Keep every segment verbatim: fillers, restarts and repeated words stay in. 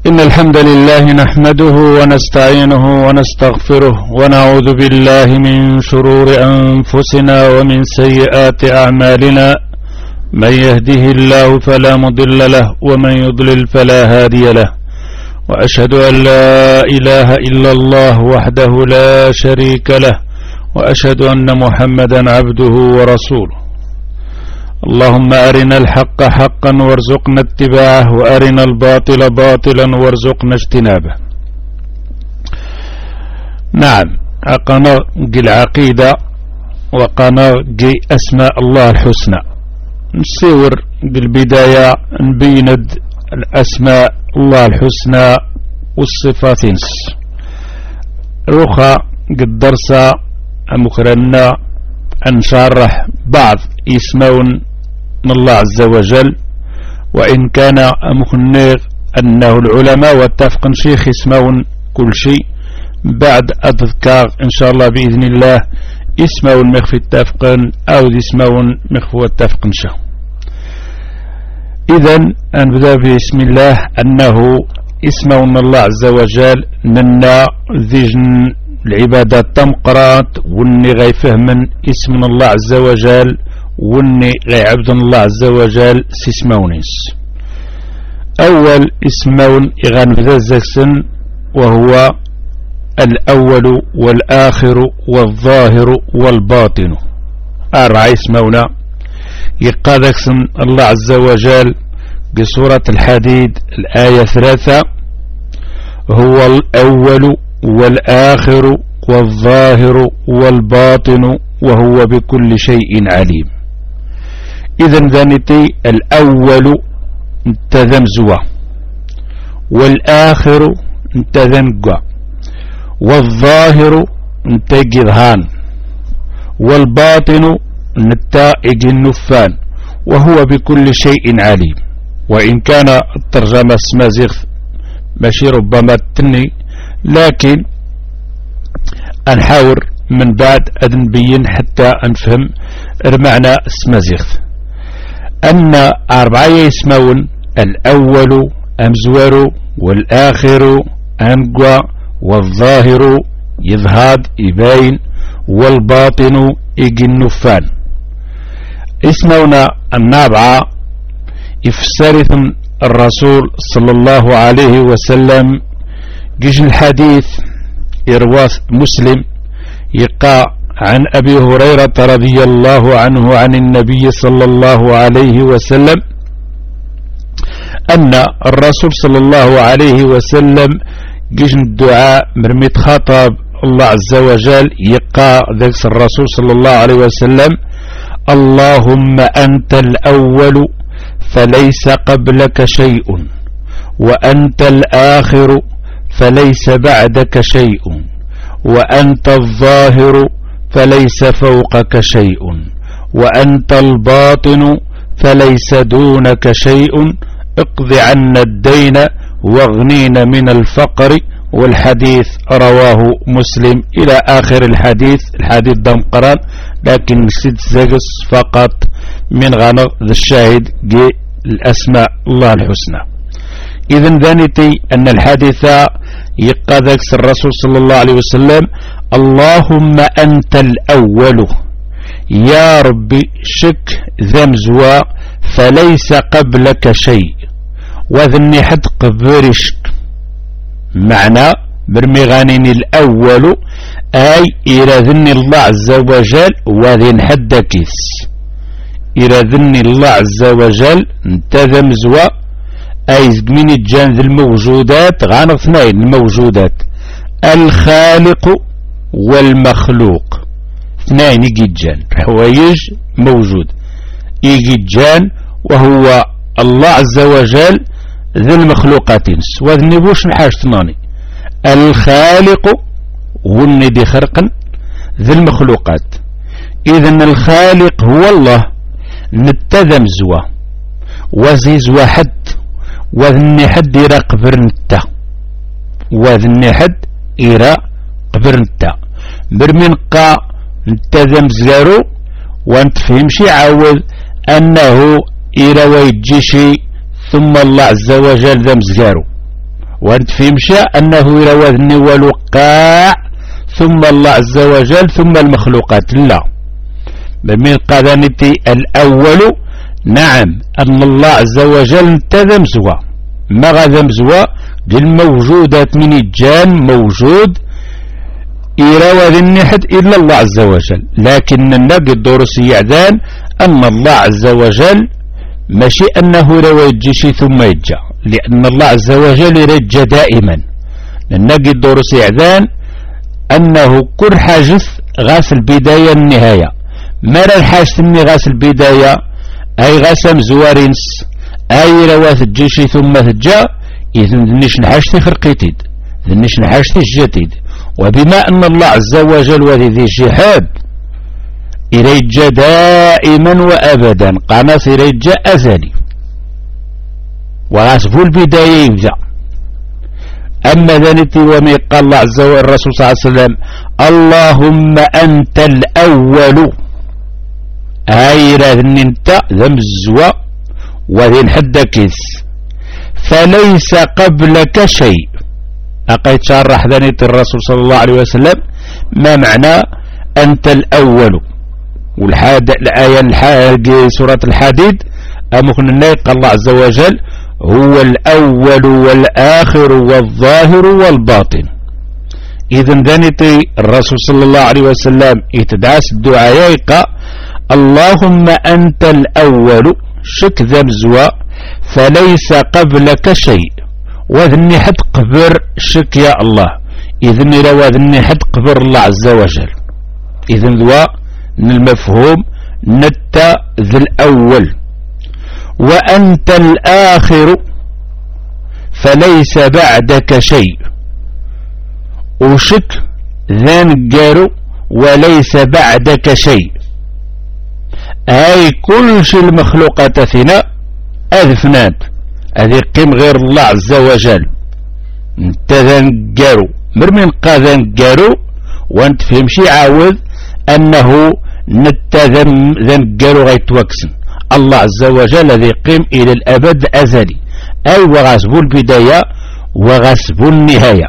إن الحمد لله نحمده ونستعينه ونستغفره ونعوذ بالله من شرور أنفسنا ومن سيئات أعمالنا. من يهده الله فلا مضل له ومن يضلل فلا هادي له، وأشهد أن لا إله إلا الله وحده لا شريك له، وأشهد أن محمدا عبده ورسوله. اللهم أرنا الحق حقا وارزقنا اتباعه، وأرنا الباطل باطلا وارزقنا اجتنابه. نعم، قناة العقيدة وقناة أسماء الله الحسنى. نسيور بالبداية نبيند الأسماء الله الحسنى والصفات. روخا قد درسا مكرنا أن نشرح بعض اسمون من الله عز وجل، وإن كان مخنغ أنه العلماء واتفق شيخ اسمون كل شيء. بعد أذكار إن شاء الله بإذن الله اسمون مخفي اتفقا أو اسمون مخفو اتفقا شاء. إذن نبدأ بسم الله أنه اسمون الله عز وجل ننا ذجن العبادات تمقرات وني غي فهمن اسم الله عز وجل وني غي عبد الله عز وجل سيسمونيس. أول اسمون إغان بذزكسن وهو الأول والآخر والظاهر والباطن. أربع اسمونا يقادكسن الله عز وجل بسورة الحديد الآية ثلاثة: هو الأول والآخر والظاهر والباطن وهو بكل شيء عليم. إذن ذنتي الأول انتذمزوا، والآخر انتذنقوا، والظاهر انتجذهان، والباطن نتائج النفان، وهو بكل شيء عليم. وإن كان الترجمة اسمازيغ ماشي ربما تني، لكن أنحاور من بعد أنبين حتى أنفهم المعنى اسمازيغ. أن أربعة يسمون: الأول أمزور، والآخر أنقوى، والظاهر يظهاد يباين، والباطن يجي النفان. اسمونا النابعة يفسرث الرسول صلى الله عليه وسلم جيش الحديث يرواث مسلم يقع عن أبي هريرة رضي الله عنه عن النبي صلى الله عليه وسلم أن الرسول صلى الله عليه وسلم جيش الدعاء مرميت خطاب الله عز وجل يقع ذلك الرسول صلى الله عليه وسلم: اللهم أنت الأول فليس قبلك شيء، وأنت الآخر فليس بعدك شيء، وأنت الظاهر فليس فوقك شيء، وأنت الباطن فليس دونك شيء، اقض عنا الدين واغنينا من الفقر. والحديث رواه مسلم إلى آخر الحديث. الحديث دم قران، لكن ست زجس فقط من غنى الشاهد جي الأسماء الله الحسنى. إذن ذنتي أن الحديث يقاذك الرسول صلى الله عليه وسلم: اللهم أنت الأول، يا ربي شك ذمزوا فليس قبلك شيء، وذني حد قبرشك. معنى برمغانين الأول أي إلى ذن الله عز وجل وذن حدكيس، إلى ذن الله عز وجل انتذم زوا أي من الجانب الموجودات غان اثنين الموجودات: الخالق والمخلوق. اثنين يجي جان حوايج موجود يجي جان، وهو الله عز وجل ذي المخلوقات. وذني بوش محاج ثناني: الخالق والندي خرقا ذي المخلوقات. إذن الخالق هو الله نتذم زوا وزيز واحد، وذني حد إرى قبر نتا، وذني حد إرى قبر نتا برمين قا نتذم زارو. وانت فهمشي عاوذ أنه إرى ويجيشي ثم الله عز وجل ذا مزقارو، ونتفهمش أنه يروذني والوقاع ثم الله عز وجل ثم المخلوقات، لا، من قادنتي الأول نعم أن الله عز وجل انتذم زوا ما غذم زوا الموجودات من الجان موجود يروى النحد إلا الله عز وجل، لكن النبي الدروس يعدان أن الله عز وجل ماشي أنه روى يجي ثم يجا، لأن الله عز وجل يرجى دائما. النبي الدروس يعدان أنه كل حاجث غاس البداية النهاية، مرة الحاجث اني غاس البداية أي غاسم زوارينس أي رواث الجيشي ثم تجا، إذن ذنش نحاجتي خرقيتيد ذنش نحاجتي الجديد. وبما أن الله عز وجل وذي ذي الجهاد إريجا دائما وأبدا قناص إريجا أزلي وغاسفو البداية يبدأ. أما ذنتي ومي قال الله عز وجل الرسول صلى الله عليه وسلم اللهم أنت الأول هاي راذن انت ذم الزوا وذين حدكيس فليس قبلك شيء. أقيت شرح ذنيت الرسول صلى الله عليه وسلم ما معنى أنت الأول، والحاد الآية الحاجة سورة الحديد أمكن قال الله عز وجل هو الأول والآخر والظاهر والباطن. إذن ذنيتي الرسول صلى الله عليه وسلم يتدعس الدعاء يقى اللهم أنت الأول شك ذمزوا فليس قبلك شيء وذني حد قبر شك يا الله. إذن روى ذني حد قبر الله عز وجل. إذن ذوا المفهوم نتا ذي الأول وأنت الآخر فليس بعدك شيء وشك ذان قارو وليس بعدك شيء. أي كل شيء المخلوقات فينا أذفنات هذه قيم غير الله عز وجل انت ذان قارو مرمين قاذان قارو وانت فهمشي عاوذ أنه نتذم ذان قارو غيتوكسن. الله عز وجل الذي قيم إلى الأبد أزلي أي وغاسب البداية وغاسب النهاية.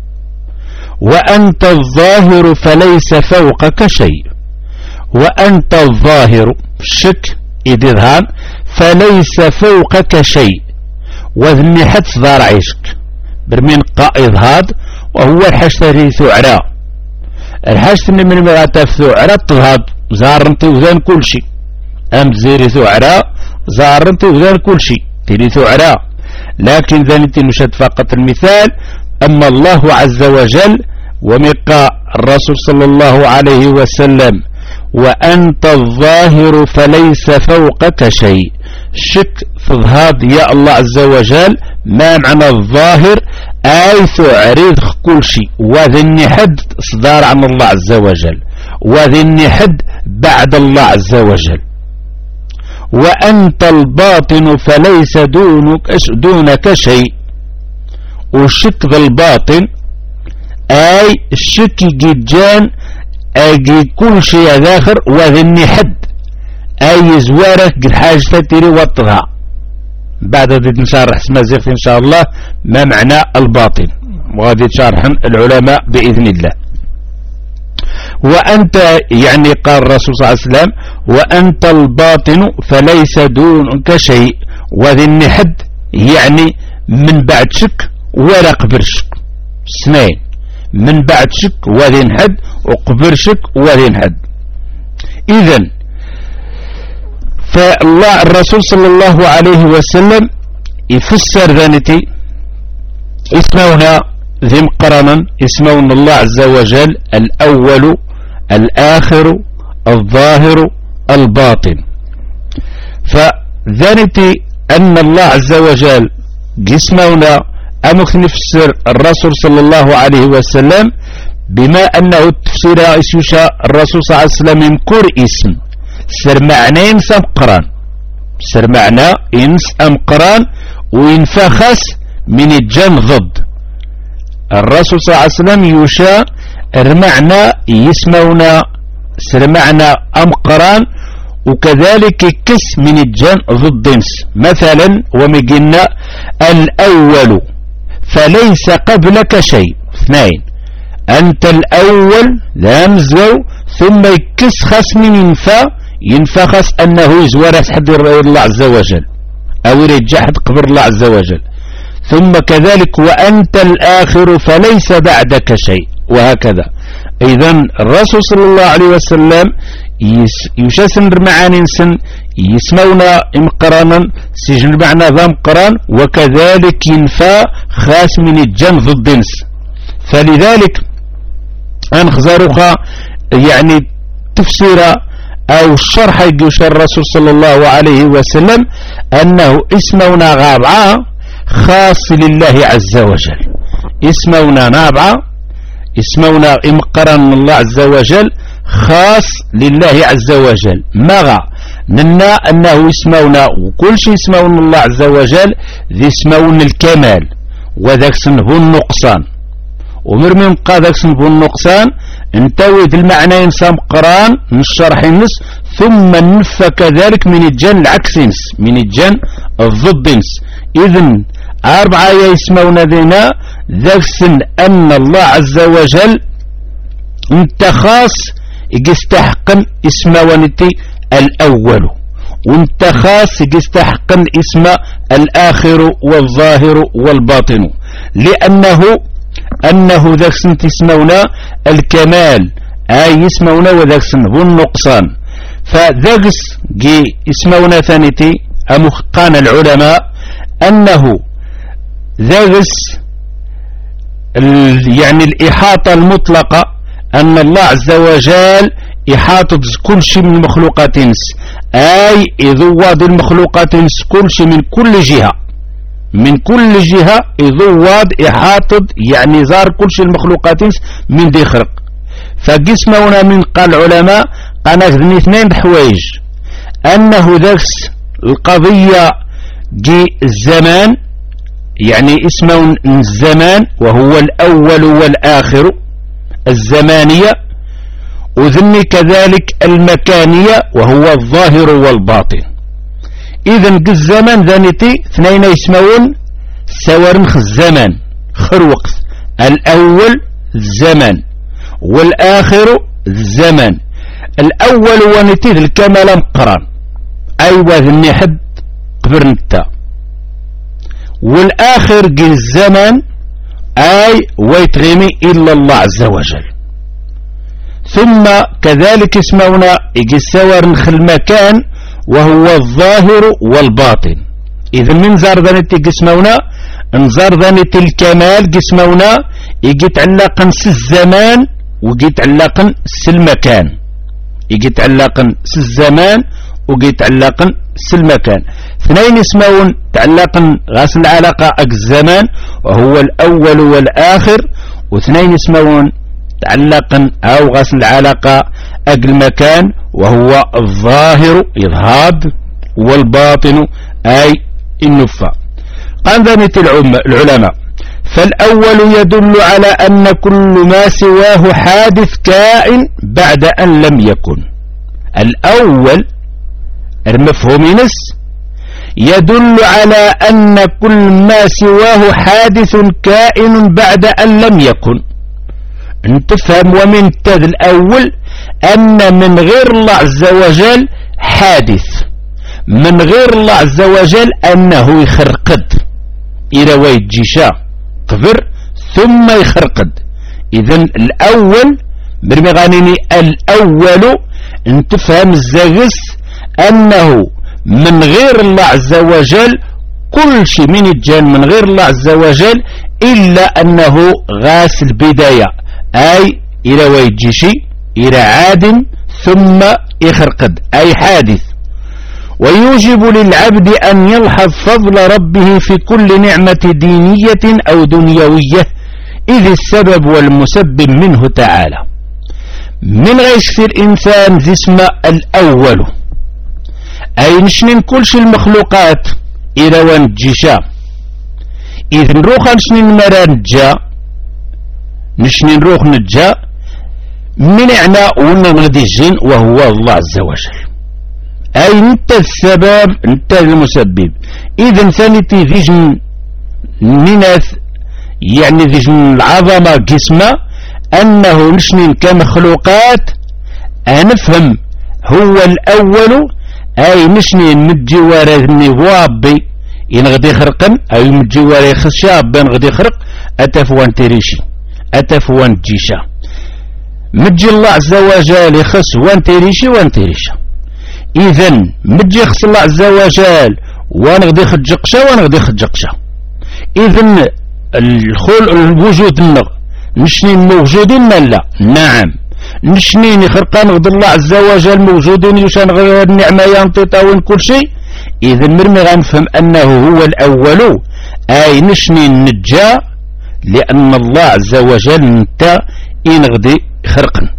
وأنت الظاهر فليس فوقك شيء وأنت الظاهر شك إذهان فليس فوقك شيء وذني حد صدار عيشك برمين قائد هاد وهو الحشتري ثعراء الحشتري من مراتف ثعراء تظهد زارنتي وذان كل شيء أم زيري ثعراء زارنتي وذان كل شيء تري ثعراء. لكن ذنتي نشد فقط المثال. أما الله عز وجل ومقى الرسول صلى الله عليه وسلم وأنت الظاهر فليس فوقك شيء شك فضهاد يا الله عز وجل ما معنى الظاهر أي تعرض كل شيء وذني حد صدار عن الله عز وجل وذني حد بعد الله عز وجل. وأنت الباطن فليس دونك, دونك شيء وشك ذا الباطن أي الشك جيجان أجي كل شيء ذاخر وذني حد أي زوارك قد حاجة تري وطرها بعد ذلك نشارح اسمها زيغت إن شاء الله ما معنى الباطن وغادي تشارحا العلماء بإذن الله. وأنت يعني قال الرسول صلى الله عليه وسلم وأنت الباطن فليس دونك شيء وذني حد يعني من بعد شك ولا قبر شك اثنين من بعد شك وذين حد وقبر شك وذين حد. إذن فالله الرسول صلى الله عليه وسلم يفسر ذنتي اسمونا ذي مقرنا اسمون الله عز وجل الأول الآخر الظاهر الباطن. فذنتي أن الله عز وجل اسمونا أمك نفسر الرسول صلى الله عليه وسلم بما أنه التفسير يسوشا الرسول صلى الله عليه وسلم ينكر اسم سر معنى إنس أم قران سر معنى إنس أم قران وينفخس من الجن ضد الرسول صلى الله عليه وسلم يوشا المعنى يسمونا سر معنى أم قران وكذلك كس من الجن ضد إنس. مثلا ومجنا الأول فليس قبلك شيء. اثنين، أنت الأول لا مزو ثم يكس خاص من ينفى ينفى خاص أنه يزور حد الله عز وجل أو يرجع حد قبر الله عز وجل. ثم كذلك وأنت الآخر فليس بعدك شيء، وهكذا. إذن الرسول صلى الله عليه وسلم يشاسن معاني سن يسمونا مقرانا سجن معنا ذا مقران، وكذلك ينفى خاص من الجن ضد النس. فلذلك أنخزارها يعني تفسير أو الشرح يجوش الرسول صلى الله عليه وسلم أنه اسمونا غابعة خاص لله عز وجل، اسمونا نابعة اسمونا إمقران الله عز وجل خاص لله عز وجل. مغا ننا أنه اسمونا وكل شيء اسمون الله عز وجل ذي اسمون الكمال وذاك سنبو النقصان، ومرمي مقا ذاك سنبو النقصان انتويد المعنى ينسى مقران من الشرح النس، ثم نفى كذلك من الجن العكس نس من الجن الضد نس. إذن أربعة يسمون ذينا ذاك سن أن الله عز وجل انت خاص يستحقن اسم ونتي الأول، وانت خاص يستحقن اسم الآخر والظاهر والباطن، لأنه أنه ذاك سن تسمونا الكمال أي يسمونا وذاك سن هو النقصان. فذاك جي اسمونا ثانيتي أمخقان العلماء أنه ذاك يعني الإحاطة المطلقة أن الله عز وجل إحاطة كل شيء من المخلوقات أي إذواد المخلوقات كل شيء من كل جهة من كل جهة إذواد إحاطة يعني زار كل شيء المخلوقات من دي خرق. فقسمونا من قال العلماء قناة اثنين حوايج، أنه ذاك القضية جي الزمان يعني اسمه الزمان وهو الأول والآخر الزمانية، وذني كذلك المكانية وهو الظاهر والباطن. إذن الزمان ذانيتي اثنين يسمون سوارنخ الزمان خر وقت، الأول الزمان والآخر الزمان. الأول ونتي الكمال مقران أيوة ذني حد قبر نتا، والآخر جي الزمان أي ويتغيمي إلا الله عز وجل. ثم كذلك اسمونا يجي السوار نخ المكان وهو الظاهر والباطن. إذا من زار ذانيتي قسمونا انزار ذانيتي الكمال قسمونا يجي تعلقا س الزمان ويجي تعلقا س المكان، يجي تعلقا س الزمان ويجي تعلقا س المكان. اثنين اسمون تعلقا غاس العلاقة اك الزمان وهو الأول والآخر، واثنين اسمون تعلقا أو غاس العلاقة اك المكان وهو الظاهر إظهاد والباطن أي النفى. قال ذنت العلماء فالأول يدل على أن كل ما سواه حادث كائن بعد أن لم يكن. الأول المفهوم نس يدل على أن كل ما سواه حادث كائن بعد أن لم يكن. نتفهم ومن تذ الأول أن من غير الله عز وجل حادث، من غير الله عز وجل أنه يخرقد إلى ويتجيشا قبر ثم يخرقد. إذن الأول برمغانيني الأول نتفهم الزاغس أنه من غير الله عز وجل كل شيء من الجن من غير الله عز وجل إلا أنه غاس البداية أي إلى ويتجيشي إلى عاد ثم يخرقد أي حادث. ويوجب للعبد أن يلحظ فضل ربه في كل نعمة دينية أو دنيوية، إذ السبب والمسبب منه تعالى. من غيش في الإنسان جسم الأول أي نشنين كل شيء المخلوقات إلى ونجيشا. إذ نروح نشنين مران جا نشنين نروح نجا من اعناء ونغدي الجن وهو الله عز وجل، أي انت السبب انت المسبب. إذن ثانيتي فيجن نيناث يعني ذي العظمة قسمة أنه نشنين كمخلوقات أنفهم هو الأول أي نشنين متجوار النوابي إن غدي خرقن أي متجوار خشاب بين غدي خرق أتفوان تريشي أتفوان جيشا متجي الله عز وجل يخص وان تريشي وان تريشا إذن متجي يخص الله عز وجل وان غدي خجقشا وان غدي خجقشا إذن الخل الوجود النغ نشنين موجودين لا نعم نشنين خرقان غد الله عز وجل موجودين يشان غير النعمة ينطيطاون كل شيء إذن مرمي غنفهم أنه هو الأول أي نشنين نجا لأن الله عز وجل نتا إن غدي خرقن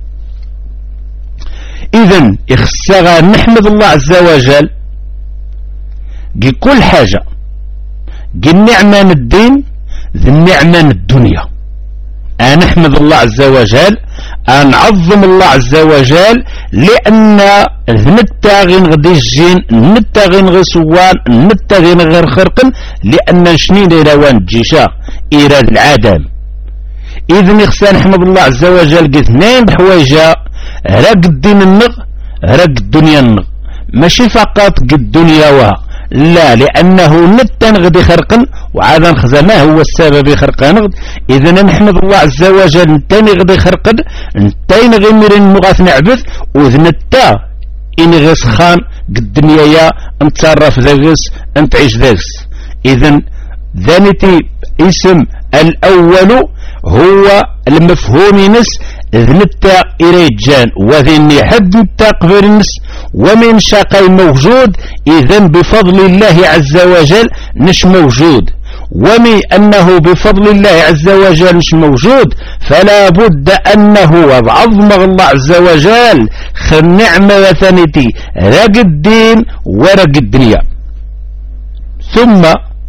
إذن إخسغا نحمد الله عز وجل قي كل حاجة قي النعمة الدين ذي النعمة الدنيا أن نحمد الله عز وجل أن نعظم الله عز وجل لأن نتاغين غدي الجين نتاغين غير سوان نتاغين غير خرقن لأن شنين إلوان جيشا إيراد العدم إذن يخسى نحمد الله عز وجل قلت اثنين بحوايجا راك الدين النغ راك الدنيا النغ ماشي فقط قد الدنيا وها لا لأنه نتن غدي خرقن وعادا نخزى ما هو السبب خرقان غد إذن نحمد الله عز وجل نتاني غدي خرقن نتين غيمرين مغاث نعبث وذن التا إن غيس خان قد الدنيا يا نتصرف ذاكس نتعيش ذاكس إذن ذانتي اسم الأول هو المفهوم نس ذنتا إريجان وذني حد نتا قبل النس ومن شقي موجود إذن بفضل الله عز وجل نش موجود ومن أنه بفضل الله عز وجل مش موجود فلا بد أنه عظم الله عز وجل النعمة وثنتي رق الدين ورق الدنيا ثم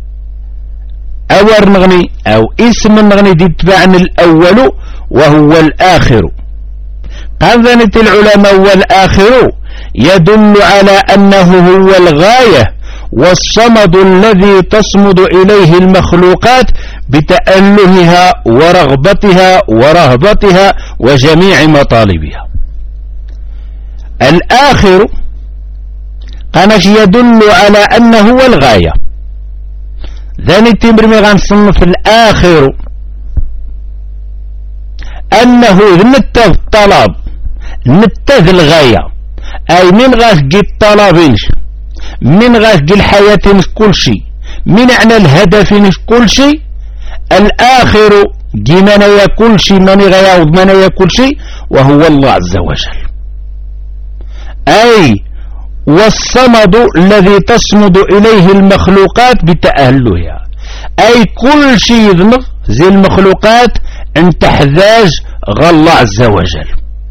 أور نغني أو اسم نغني دي تبعن الأول وهو الآخر قال ذنت العلماء والآخر يدل على أنه هو الغاية والصمد الذي تصمد إليه المخلوقات بتألهها ورغبتها ورهبتها وجميع مطالبها. الآخر قالش يدل على أنه هو الغاية ذاني تمرمي غنصنف الآخر أنه نتذ الطلب نتذ الغاية أي من غاك الطلبينش من غاك الحياة مش كل شيء من أعنى الهدف مش كل شيء الآخر جمنا يا كل شيء من غياوض من يا كل شيء وهو الله عز وجل أي والصمد الذي تصمد إليه المخلوقات بتأهلها أي كل شيء ذنب زي المخلوقات أن تحتاج غير الله عز وجل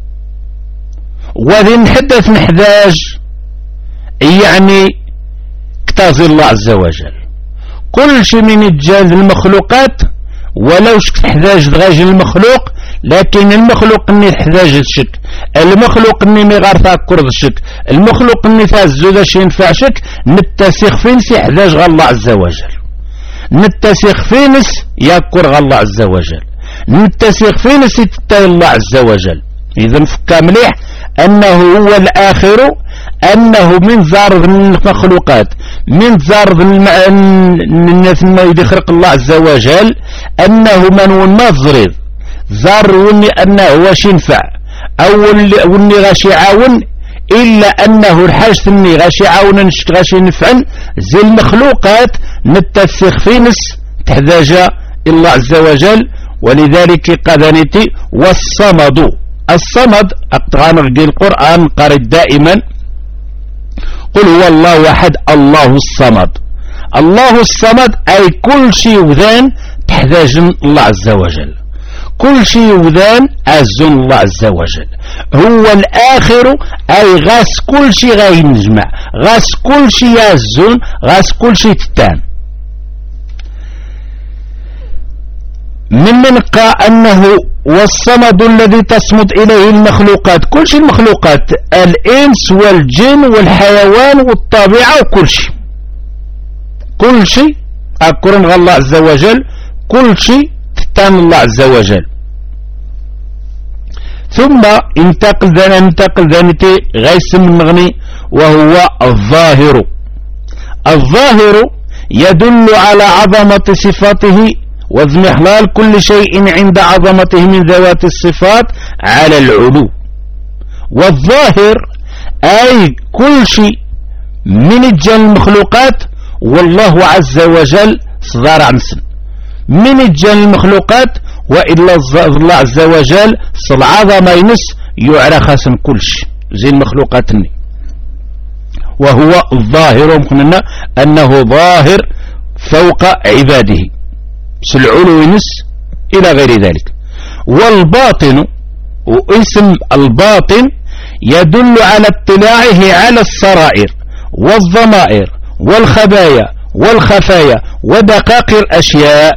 وذي نحدث نحتاج يعني اكتازي الله عز وجل كل شيء من الجهاز المخلوقات ولو تحتاج غاج المخلوق لكن المخلوق اني يحتاج الشك المخلوق اني مغارثا كرد الشك المخلوق اني فازو ذا شي ينفع شك نتسخ فينس يحتاج غير الله عز وجل نتسخ فينس يكر غير الله عز وجل نتسخ فينس يتتاي الله عز وجل. إذن فكا مليح أنه هو الآخر أنه من زارض المخلوقات من زارض الناس ما يخلق الله عز وجل أنه من ما تزريض زار وني أنه واش ينفع أو وني غاش يعاون إلا أنه الحاجة ثني غاش يعاون غاش ينفعن زي المخلوقات نتسخ في نس تحتاج الله عز وجل. ولذلك قذنتي والصمد الصمد أقطعنا القرآن قرأ دائما قل هو الله واحد الله الصمد الله الصمد أي كل شيء وذان تحتاج الله عز وجل كل شيء وذان أزن الله عز وجل. هو الآخر أي غاس كل شيء غاي نجمع غاس كل شيء أزن غاس كل شيء تتان من منقى أنه والصمد الذي تصمد إليه المخلوقات كل شيء المخلوقات الإنس والجن والحيوان والطبيعة وكل شيء كل شيء أكرم الله عز وجل كل شيء يطان الله عز وجل. ثم انتقل ذا انتقل ذانتي غيسم المغني وهو الظاهر. الظاهر يدل على عظمة صفاته واضمحلال كل شيء عند عظمته من ذوات الصفات على العلو. والظاهر أي كل شيء من الجن المخلوقات والله عز وجل صدار عنسن من الجن المخلوقات، وإلا الله عز وجل العظمة ينس يعرى خاسن كل شيء زي المخلوقات الني. وهو الظاهر ومكننا أنه ظاهر فوق عباده سالعلو ينس إلى غير ذلك. والباطن واسم الباطن يدل على اطلاعه على السرائر والضمائر والخبايا والخفايا ودقائق الأشياء،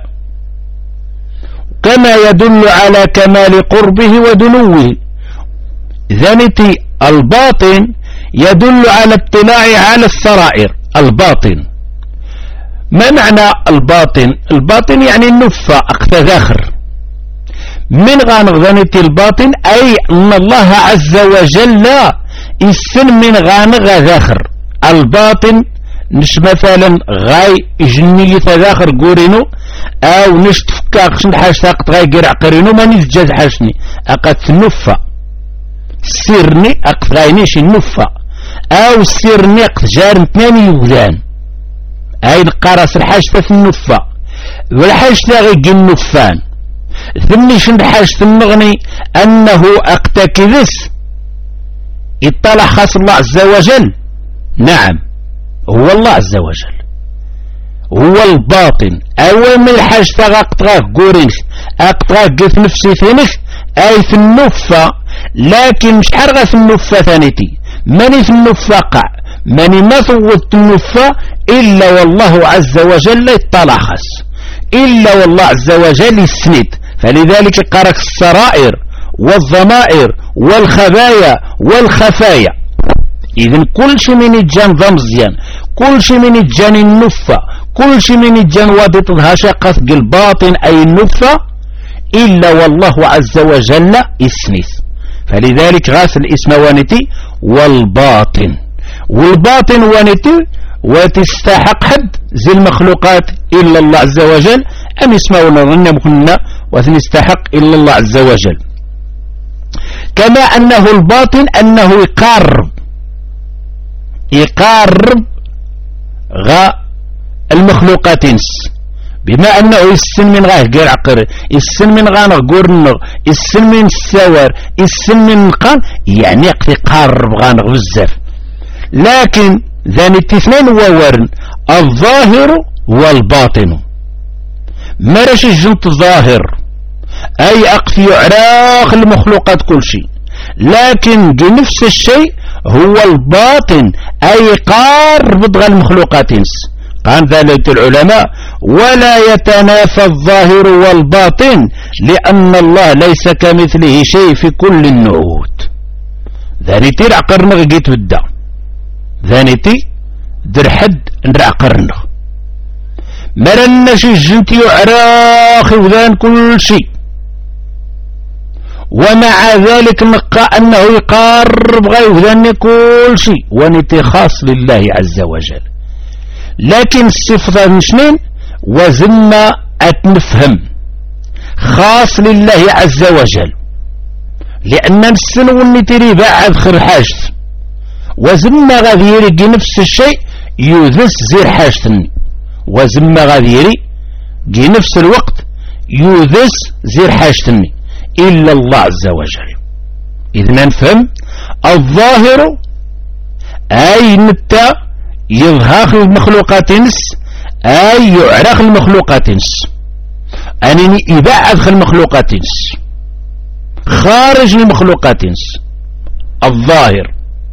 كما يدل على كمال قربه ودنوه. ذنتي الباطن يدل على اطلاع على السرائر. الباطن ما معنى الباطن؟ الباطن يعني النفة اقتذاخر من غانغ ذنتي الباطن أي أن الله عز وجل يسن من غانغ ذاخر. الباطن نش مثلا غاي جنية ذاخر قورينو او نش تفكاقش نحاش تاقت غاي قرع قرينو ما نزجاز حاشني اقات النفة سيرني اقت غاينيش النفة او سيرني اقت جار اثنين يولان اي نقارس الحاج في النفة والحاج تاغي النفان ثمني شند حاج المغني انه اقتكذس اطلع خاص الله عز وجل. نعم هو الله عز وجل هو الباطن اول من الحاج تاغا اقتغاك قورينش اقتغاك في نفسي ثانيك اي في النفة، لكن مش حرغة في النفة ثانيتي ماني في النفة قع ماني ما فوت النفة الا والله عز وجل يطلع خاص الا والله عز وجل يسند. فلذلك قارك السرائر والضمائر والخبايا والخفايا. إذن كل شيء من الجان ضم مزيان، كل شيء من الجان النفة، كل شيء من الجان وادتها شقة الباطن أي النفة إلا والله عز وجل يسنث. فلذلك غاس الاسم وانتي والباطن. والباطن وانتي وتستحق حد زي المخلوقات إلا الله عز وجل أم يسمعون ظن مكنا وتستحق إلا الله عز وجل. كما أنه الباطن أنه يقارب يقارب غا المخلوقات ينس بما أنه يسن من غاه قير عقر يسن من غانغ قرنغ يسن من السوار يسن من القان يعني يقارب غانغ بزاف. لكن ذان الاثنين وورن الظاهر والباطن مرش الجنت الظاهر أي أقفي عراق المخلوقات كل شيء، لكن بنفس الشيء هو الباطن أي قارب ضغى المخلوقات. قال ذلك العلماء ولا يتنافى الظاهر والباطن لأن الله ليس كمثله شيء في كل النعوت. ذانيتي العقرنغ جيت بدا ذانيتي در حد نعقرنغ مرنش الجنتي عراخي وذان كل شيء، ومع ذلك نقى أنه يقارب غير ذان كل شيء ونتي خاص لله عز وجل. لكن الصفة نشنين وزما أتنفهم خاص لله عز وجل لأن السن والنتري بعد خير حاجت وزما غادي يرقي نفس الشيء يذس زير حاجتني وزما غادي يرقي نفس الوقت يذس زير حاجتني إلا الله عز وجل. إذن نفهم الظاهر أي نتا يظهر المخلوقات نس أي يعرق المخلوقات نس أنني يبعد خل المخلوقات نس خارج المخلوقات نس الظاهر.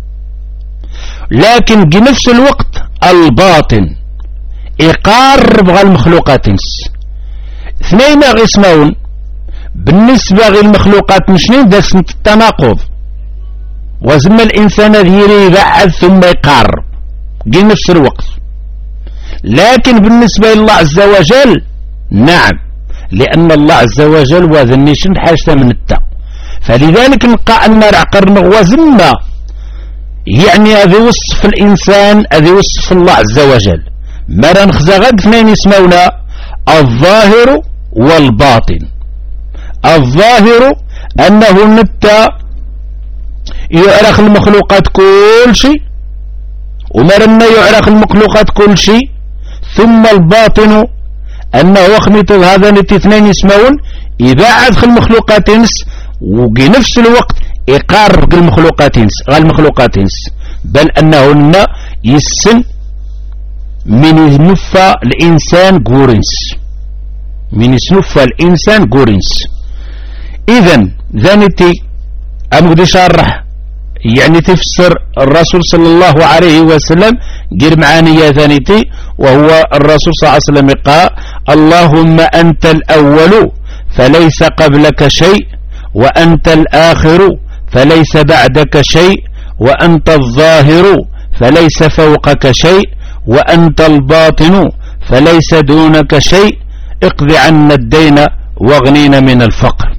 لكن بنفس الوقت الباطن يقارب غير المخلوقات نس. اثنين غيسمون بالنسبة للمخلوقات مشنين داس التناقض وزم الإنسان ذيري يبعد ثم يقارب في نفس الوقت. لكن بالنسبة لله عز وجل نعم لأن الله عز وجل وذنيشن حاجة من التا. فلذلك نلقى أن العقر نغوازنا يعني هذا وصف الإنسان، هذا وصف الله عز وجل. مرة نخزى غد اثنين يسمونا الظاهر والباطن. الظاهر أنه نتا يعرف المخلوقات كل شيء، ومرنا يعرف المخلوقات كل شيء. ثم الباطن أنه وخميت هذا نتي اثنين يسمون يبعد في المخلوقات انس، وفي نفس الوقت يقارب المخلوقات انس غير المخلوقات انس، بل أنه يسن من ينفى الإنسان قورنس، من يسنفى الإنسان قورنس. إذن ذانتي أمقدي شارح يعني تفسر الرسول صلى الله عليه وسلم جير معانية ثانيتي، وهو الرسول صلى الله عليه وسلم قال اللهم أنت الأول فليس قبلك شيء، وأنت الآخر فليس بعدك شيء، وأنت الظاهر فليس فوقك شيء، وأنت الباطن فليس دونك شيء، اقض عنا الدين واغنينا من الفقر.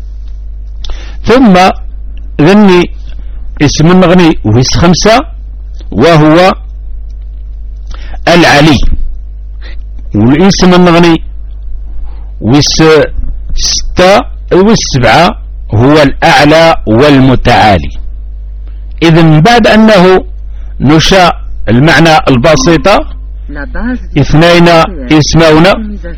ثم ذني اسم المغني ويس خمسة وهو العلي، والاسم المغني ويس ستة ويس سبعة هو الأعلى والمتعالي. إذن بعد أنه نشاء المعنى البسيطة اثنين يسمونا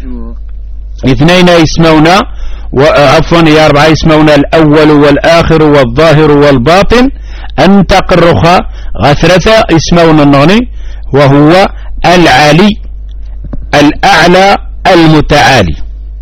اثنين يسمونا وعفوا يا أربعة يسمونا الأول والآخر والظاهر والباطن، أن تقرخ غثرة يسمونا النغني وهو العلي الأعلى المتعالي.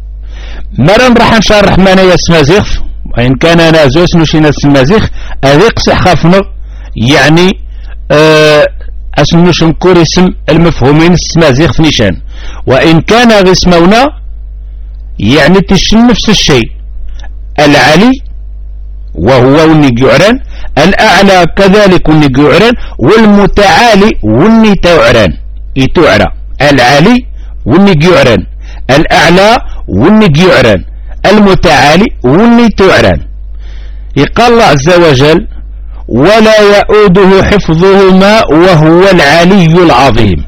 مرة راح نشرح مانا يسمازيخ، وإن كان أنا زوس نشينا السمازيخ أذيق سحخفنا يعني أه أسمنوش نكور اسم المفهومين السمازيخ نشان، وإن كان غسمونا يعني تشن نفس الشيء. العلي وهو ونجعران، الأعلى كذلك ونجعران، والمتعالي ونتعران يتعرى. العلي ونجعران، الأعلى ونجعران، المتعالي ونتعران. يقال الله عز وجل ولا يؤوده حفظهما وهو العلي العظيم.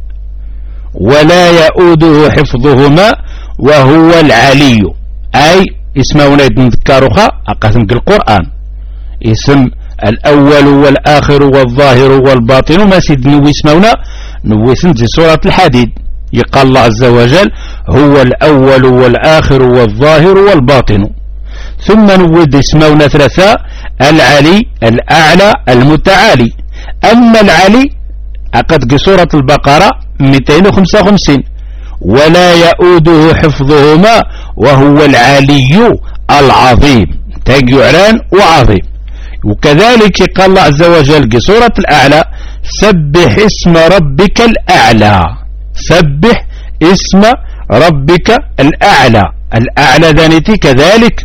ولا يؤوده حفظهما وهو العلي، أي اسمه نذكرها أقسم القرآن اسم الأول والآخر والظاهر والباطن ما سيد نوي اسمونا نويسن في سورة الحديد. يقال الله عز وجل هو الأول والآخر والظاهر والباطن. ثم نود اسمونا ثلاثة العلي الأعلى المتعالي. أما العلي أقد سورة البقرة مئتين وخمسة وخمسين ولا يؤوده حفظهما وهو العلي العظيم، تجعلان وعظيم. وكذلك قال الله عز وجل في سورة الأعلى سبح اسم ربك الأعلى، سبح اسم ربك الأعلى. الأعلى ذانتي كذلك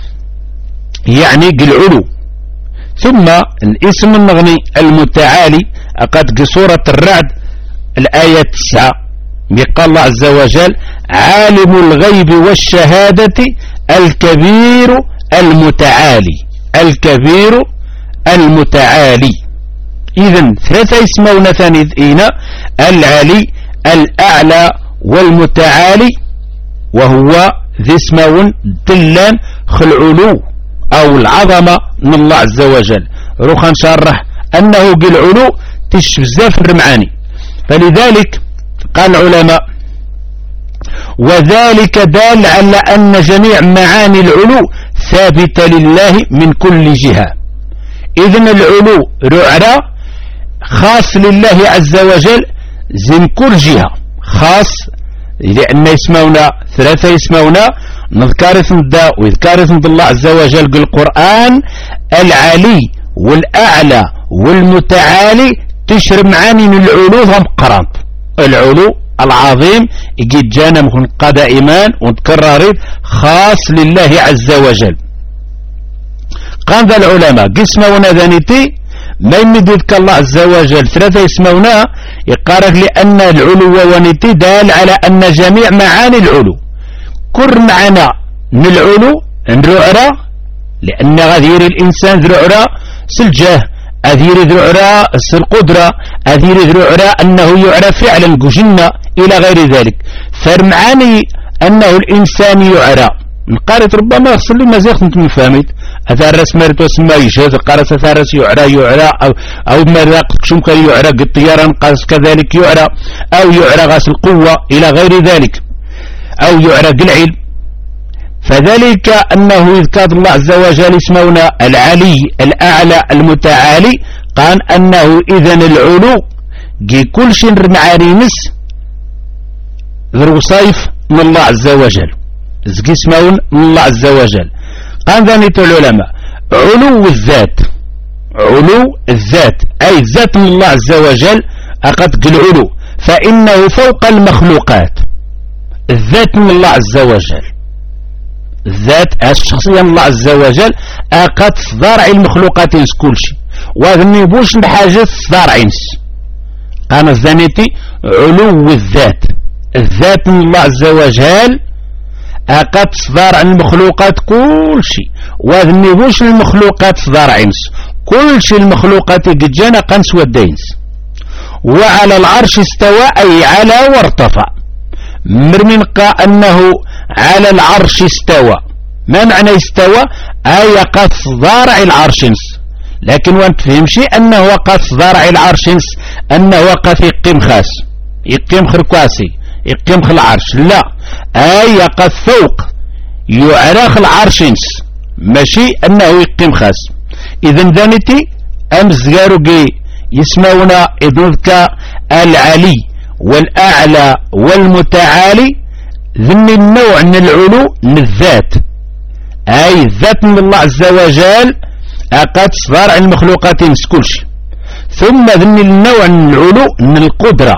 يعني العلو. ثم الاسم المغني المتعالي أقد في سورة الرعد الآية تسعة قال الله عز وجل عالم الغيب والشهادة الكبير المتعالي، الكبير المتعالي. إذن ثلاثة اسمون ثانيين العلي الأعلى والمتعالي، وهو ذي اسمون دلان خلعلو أو العظمة من الله عز وجل. روخا نشرح أنه بالعلو تشبزاف الرمعاني. فلذلك قال العلماء وذلك دال على أن جميع معاني العلو ثابتة لله من كل جهة. إذن العلو رعرة خاص لله عز وجل زين كل جهة خاص، لأن يسمونا ثلاثة يسمونا نذكر اسم دا ويذكر اسم الله عز وجل بالقرآن العلي والأعلى والمتعالي تشرب معاني من العلو هم قرب. العلو العظيم يجي جانا من قضاء إيمان وتكرر خاص لله عز وجل. قال ذا العلماء قسمونا ذانيتي ما يمددك الله عز وجل ثلاثة يسمونا يقارك لأن العلو ونتي دال على أن جميع معاني العلو كر معنا نلعلو نرعرا، لأن غادير الإنسان ذرعرا سلجاه، أذير ذرعرا القدرة، أذير ذرعرا أنه يعرى فعلا قجنا إلى غير ذلك. فرمعاني أنه الإنسان يعرى نقارت ربما يخصل لي مازيغ نتم فهمت أثارس مارت وسما يشهد قارس أثارس يعرى يعرى أو أو مرق شمكا يعرى الطيران قاس كذلك يعرى أو يعرى غاس القوة إلى غير ذلك أو يعرى العلم. فذلك أنه يذكر الله عز وجل اسمونا العلي الأعلى المتعالي، قال أنه إذن العلو جي كل شيء معارينس ذرو صيف من الله عز وجل زكي اسمون من الله عز وجل. قال ذلك العلماء علو الذات، علو الذات أي الذات من الله عز وجل أقد العلو، فإنه فوق المخلوقات. الذات من الله عز وجل، الذات الشخصية من الله عز وجل أقد صدارع المخلوقات ينس كل شيء، وهذا ما يبوش بحاجة صدارع ينس. قال الزانيتي علو الذات، الذات من الله عز وجل أقد صدارع المخلوقات كل شيء، وهذا ما يبوش المخلوقات صدارع ينس كل شيء. المخلوقات قد جانا قنس ودينس. وعلى العرش استوى أي على وارتفع، مرمين قال أنه على العرش استوى. ما معنى استوى؟ أي قد صدارع العرشنس، لكن وانت فهمشي أنه قد صدارع العرشنس أنه قد يقيم خاس يقيم خركواسي يقيم خل العرش، لا، أي قد فوق يعرخ العرشنس ماشي أنه يقيم خاس. إذن ذانتي أمس قاروكي يسمونا إذنك العلي والأعلى والمتعالي، ذن النوع من العلو من الذات، أي الذات من الله عز وجل أقد صدارع المخلوقات كل شيء. ثم ذن النوع من العلو من القدرة،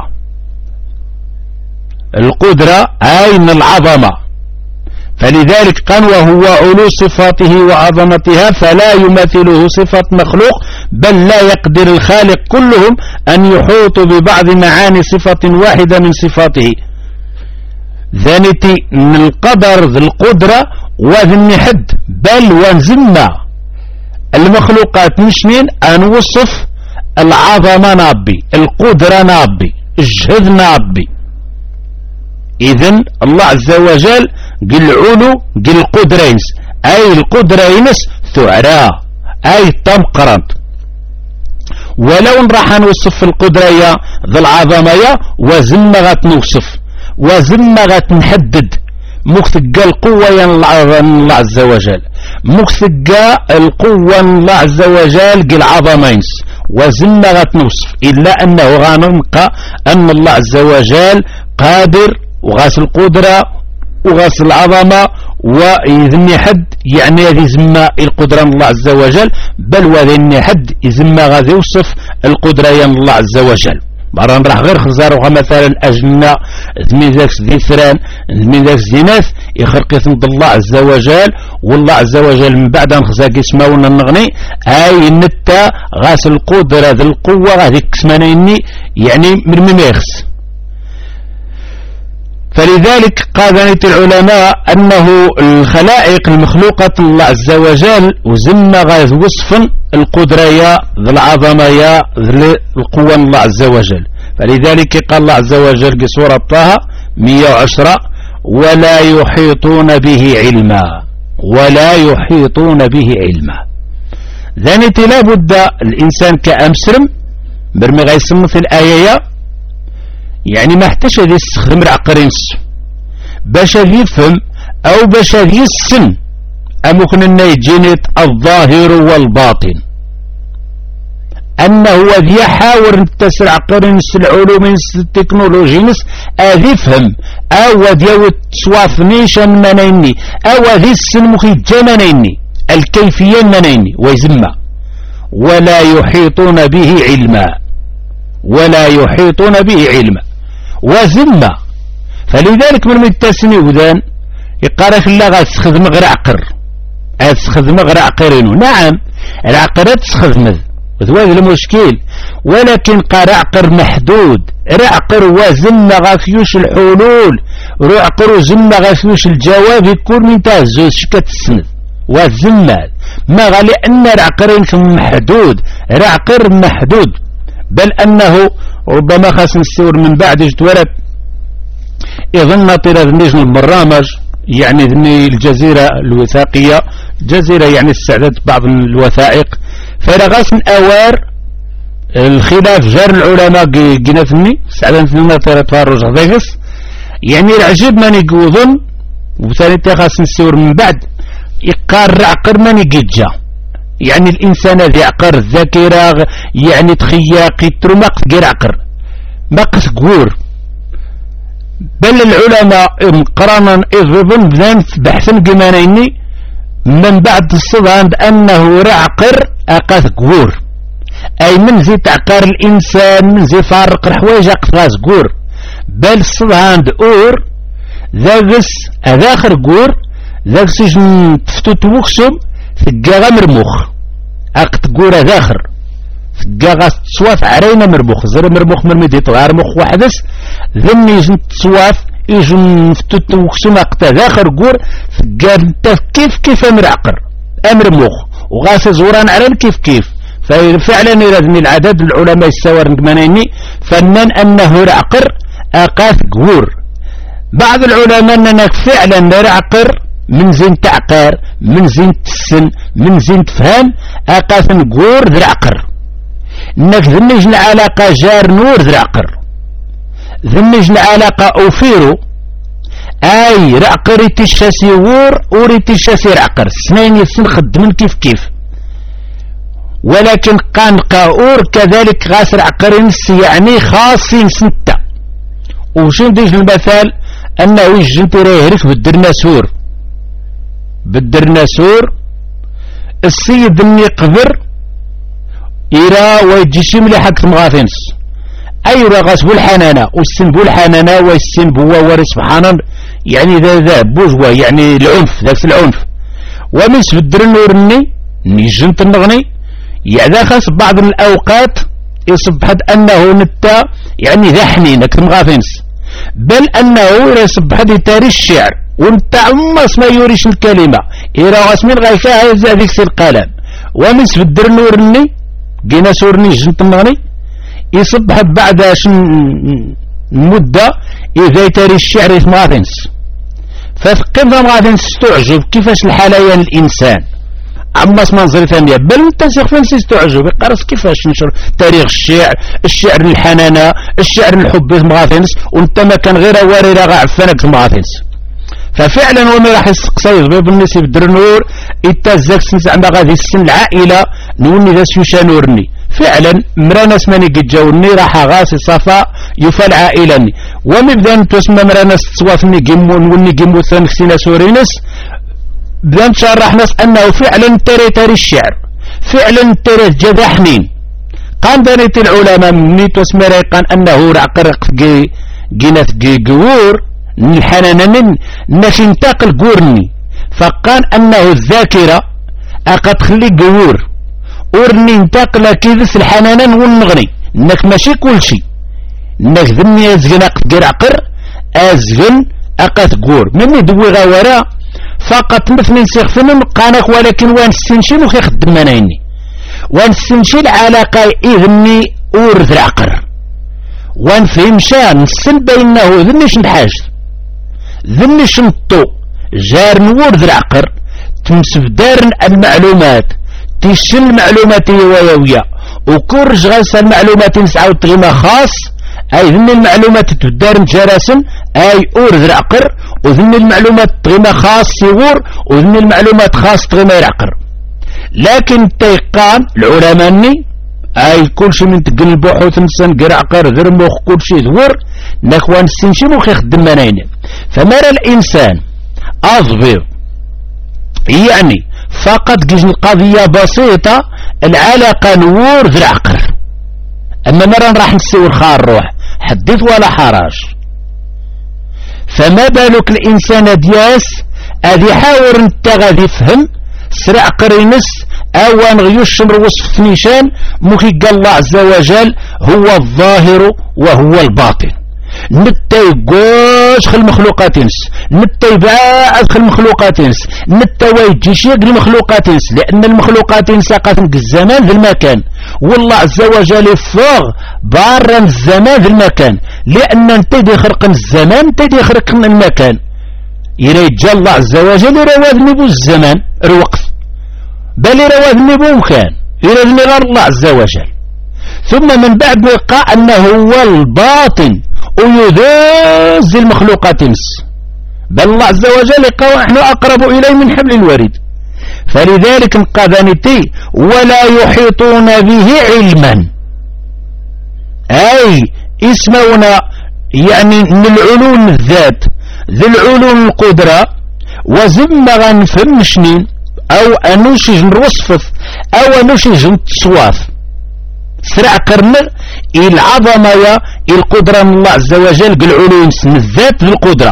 القدرة أي من العظمة. فلذلك قال وهو علو صفاته وعظمتها فلا يمثله صفة مخلوق، بل لا يقدر الخالق كلهم أن يحوطوا ببعض معاني صفة واحدة من صفاته. ذانتي من القدر ذي القدرة وذن حد، بل ونزمنا المخلوقات مشنين أن وصف العظمة نابي، القدرة نابي، الجهد نابي. إذن الله عز وجل قل علو قل قدرينس، أي القدرينس ثعرا أي تمقرنت. ولو راح نوصف القدرية ذي العظمية وزمغة نوصف وزمغة نحدد مكثقى القوة الله عز وجل، مكثقى القوة الله عز وجل قل عظمينس وزمغة نوصف، إلا أنه غاننقى أن الله عز وجل قادر وغاس القدرة وغاس العظمة ويذني حد، يعني هذه زما القدرة من الله عز وجل، بل وذني حد يزما غادي يوصف القدرة من الله عز وجل. مرة راح غير خزاروها مثلا أجنة ذمين ذاك ذي ثران ذمين ذاك زيناث يخرق ثمد الله عز وجل، والله عز وجل من بعد نخزاك اسماونا النغني أي نتا غاس القدرة ذي القوة غادي كسمانيني يعني من مميخس. فلذلك قال العلماء أنه الخلائق المخلوقة الله عز وجل وزن غاز وصفا القدرية ذي العظمية ذي القوة الله عز وجل. فلذلك قال الله عز وجل في سورة طه مئة وعشرة ولا يحيطون به علما، ولا يحيطون به علما. ذانت لابد الإنسان كأمسرم برمي غيسم في الآية، يعني ما احتاج هذه يستخدم العقرينس باش يفهم او باش يسن امكن ان يجيني الظاهر والباطن، انه هو يحاور نتسر عقرينس العلوم التكنولوجي نس اذ يفهم او ديو تسوافنيش منيني او ذي السن مخي جمنيني الكيفية منيني ويزمى. ولا يحيطون به علما، ولا يحيطون به علما وزمة. فلذلك من التسني وذان يقرأ في الله غاد تخدم غير عقر، غاد تخدم غير عقرينو. نعم العقر تخدم هذا المشكل. ولكن قال عقر محدود، رعقر وزن غافيوش الحلول، رعقر وزن غافيوش الجواب يكون من تهزوز شكت السند وزن ما غالي أن رعقر محدود، رعقر محدود، بل أنه ربما خاص نستور من بعد جدولة يظن طيلة نجم البرامج يعني ذني الجزيرة الوثائقية، جزيرة يعني استعدت بعض الوثائق فرغاس أوار الخلاف جار العلماء جينا ثني استعدت لنا طيلة فاروج غضيغس يعني العجيب من يقوضن وثاني تخاص نستور من بعد يقار عقر من يجيجا يعني الإنسان ذي عقر الذاكرة يعني تخياقي ترمق غير عقر مقس قور. بل العلماء مقرانا إذن بذان بحثا قمانيني من بعد الصدام أنه رعقر أقاث قور، أي من زي تعقر الإنسان من زي فارق الحوايج أقاث قور. بل الصدام أور ذاكس أذاخر قور ذاكس يجن تفتوت وكسم ثقاغا مرموخ أقت قور أذاخر ثقاغا تصواف عرينا مرموخ زر مرموخ مرميدي طغار مخ وحدس ذن يجن تصواف يجن فتوت وكسم أقت أذاخر قور ثقاغا انت كيف كيف أمر عقر أمر مخ وغاس زوران عرين كيف كيف. ففعلا يلازم العدد العلماء السوار نقمانيني فنان أنه رعقر أقاث قور. بعض العلماء أنك فعلا رعقر من زين تعقر من زين تسن من زين تفهم أقاث قور ذرعقر انك ذنج العلاقة جار نور ذرعقر ذنج العلاقة أوفيرو أي رعقر يتشاسي وور وريتشاسي رعقر سنين يسن خدمن كيف كيف. ولكن قان قاور كذلك غاس رعقر يعني خاصين ستة. وشين ديج المثال أنه يجنتي رايهرك بالدرناسور بالدرناسور السيد اللي يقبر يرى ويجيشي مليحة مغاثنس أي رغاس بالحنانة والسن بالحنانة والسن بوا سبحانه يعني ذا ذا بوجوا يعني العنف ذاك العنف. ومس بالدرنورني نيجنت النغني يعني خاص بعض الأوقات يصبحت أنه نتا يعني ذا حنينك مغاثنس بل أنه يصبح هذه تاريخ الشعر وانت عمص ما يوريش الكلمة إيرا غاسمين غايفاها يزا ذيك القلم. ومس في الدرنورني جينا سورني جنت النغني يصبح بعد مدة إذا تاريخ الشعر مغاثنس فكيف مغاثنس تعجب كيفاش الحاليا الإنسان عماس منظري ثانية بل انت سيخفنس يستعجب يقرص كيفاش نشر تاريخ الشعر الشعر الحنانة الشعر الحب مغاثنس وانت ما كان غير واري رغا عفانك مغاثنس. ففعلا وما راح يسقسي ضبيب الناس بالدرنور يتزاك زعما غادي السن العائلة نوني ذا سيشانورني فعلا مراناس ماني قد جاوني راح غاسي صفاء يفعل عائلاني ومبدا تسمى مراناس تصوافني قمون وني قمو ثانك سينا سورينس بدأ نشرح ناس أنه فعلا ترى ترى الشعر فعلا ترى جذا حنين قام دانيت العلماء منيت واسمري قال أنه رعقرق جي جينات جي جور الحنان من ناش ينتقل قورني فقال أنه الذاكرة أقد خلي جور ورني ينتقل كيدس الحنان والنغني انك ماشي كل شيء انك ذني أزغن أقد عقر أزغن أقد قور مني دوي غاورا فقط مثل نسيخفن قانك ولكن وان السنشين وخي خدم منايني وان السنشين علاقة إذني أورد العقر وان فهمشان السن بينه ذنيش نحاج ذنيش نطو جار نورد العقر تمسف دارن المعلومات تيشن المعلومات ويويا وكورج غاس المعلومات نسعى وتغيما خاص أي ذن المعلومات تدار جراسا أي أورد العقر وذن المعلومات تغيما خاص يغور وذن المعلومات خاص تغيما يعقر. لكن تيقان العلماء أي كل شيء من تقل البحوث نسان قرع عقر ذر مخ كل شيء ذور نخوان السنشي مخ يخدم منين فمرى الإنسان أضبط يعني فقط جزن قضية بسيطة العلاقة نور ذر عقر أما مرة راح نسيور خار روح حدث ولا حراج. فما بالك الإنسان دياس أذي حاور انت غادي يفهم سرع قرينس اوان غيوشم وصف نيشان مخي قال الله عز وجل هو الظاهر وهو الباطن. نتاي قوش خل المخلوقات نس، نتاي بعاد خل المخلوقات نس، نتاي ويجيش يقل المخلوقات نس، لأن المخلوقات نس قاتم الزمان ذي المكان، والله عز وجل يفوغ بارا الزمان ذي المكان، لأن انت دي خرق الزمان انت دي خرق المكان. يريد الله عز وجل يرواد نبو الزمان الوقت، بل يرواد نبو مكان، يريد غير الله عز وجل. ثم من بعد بقى أنه هو الباطن ويذوز المخلوقات نس، بل الله عز وجل قال نحن أقرب إليه من حبل الوريد. فلذلك انقذنتي ولا يحيطون به علما، أي اسمونا يعني من العلوم الذات ذي العلوم القدرة وزمغا نفهمشنين أو أنوشج نوصفث أو أنوشج نتصواف سرع قرن العظمة يا القدرة من الله عز وجل قل علوم اسم الذات بالقدرة.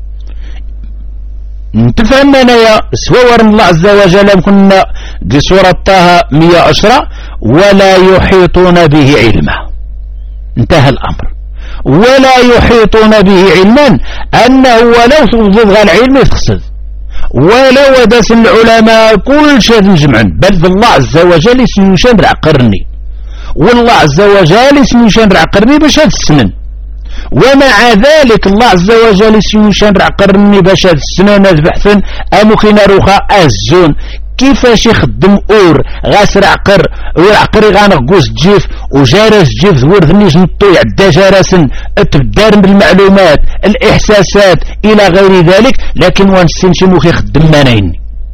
نتفهم أنا يا سوار من الله عز وجل كنا بسورة طه مية عشرة ولا يحيطون به علما، انتهى الأمر. ولا يحيطون به علما أنه ولو تضغى العلم يفقصد ولو ودس العلماء كل شيء نجمعا، بل الله عز وجل اسمه شنرع قرني، والله عز وجل اسمه شنرع قرني باش هاد السنن، ومع ذلك الله عز وجل اسمه شنرع قرني باش هاد السنن بحثا أمكن روخا أزون كيفاش يخدم اور غاسر عقر والعقري غانغوز جيف وجارس جيف ذور ذنيش نطو يعدى جارسن تبدار بالمعلومات الإحساسات إلى غير ذلك، لكن وانسنشي موخي خدم مانين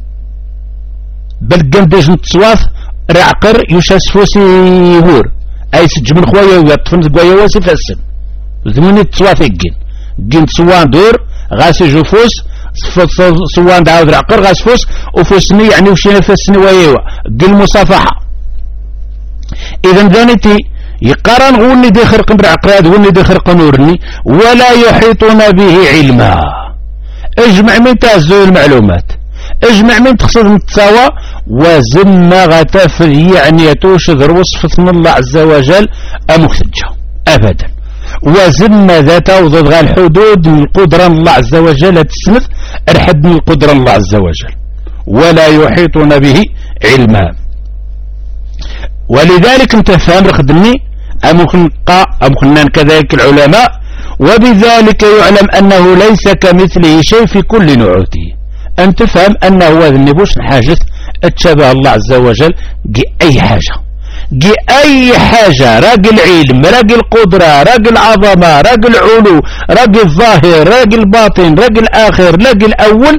بل قندج نتصواف رعقر يشاسفوسي يهور أي سج من خوايا ويطفن زقوايا واسي فاسن ذموني تصواف يقين قين تصوان دور غاسي جوفوس صوان دعاود العقر غاس فوس وفوسني يعني وشينا فاسني ويوا قل مصافحة. إذن ذانتي يقارن غوني دي خرق بالعقراد غوني دي خرق نورني ولا يحيطون به علما. اجمع من تهزو المعلومات، اجمع من تقصد التساوى وزم غتفر يعني يتوشذ وصفة من الله عز وجل أمختجة أبدا، وزم ذاته وضغى الحدود من القدرة الله عز وجل تسند ارحد من القدرة الله عز وجل ولا يحيطون به علما. ولذلك انت فهم رخدني أمكن قا أمكن كذلك العلماء وبذلك يعلم أنه ليس كمثله شيء في كل نعوته. أنت فهم أنه هو النبوش حاجة اتشبه الله عز وجل جي أي حاجة جي أي حاجة، راجل علم راجل قدرة راجل عظمة راجل علو راجل ظاهر راجل باطن راجل آخر راجل أول،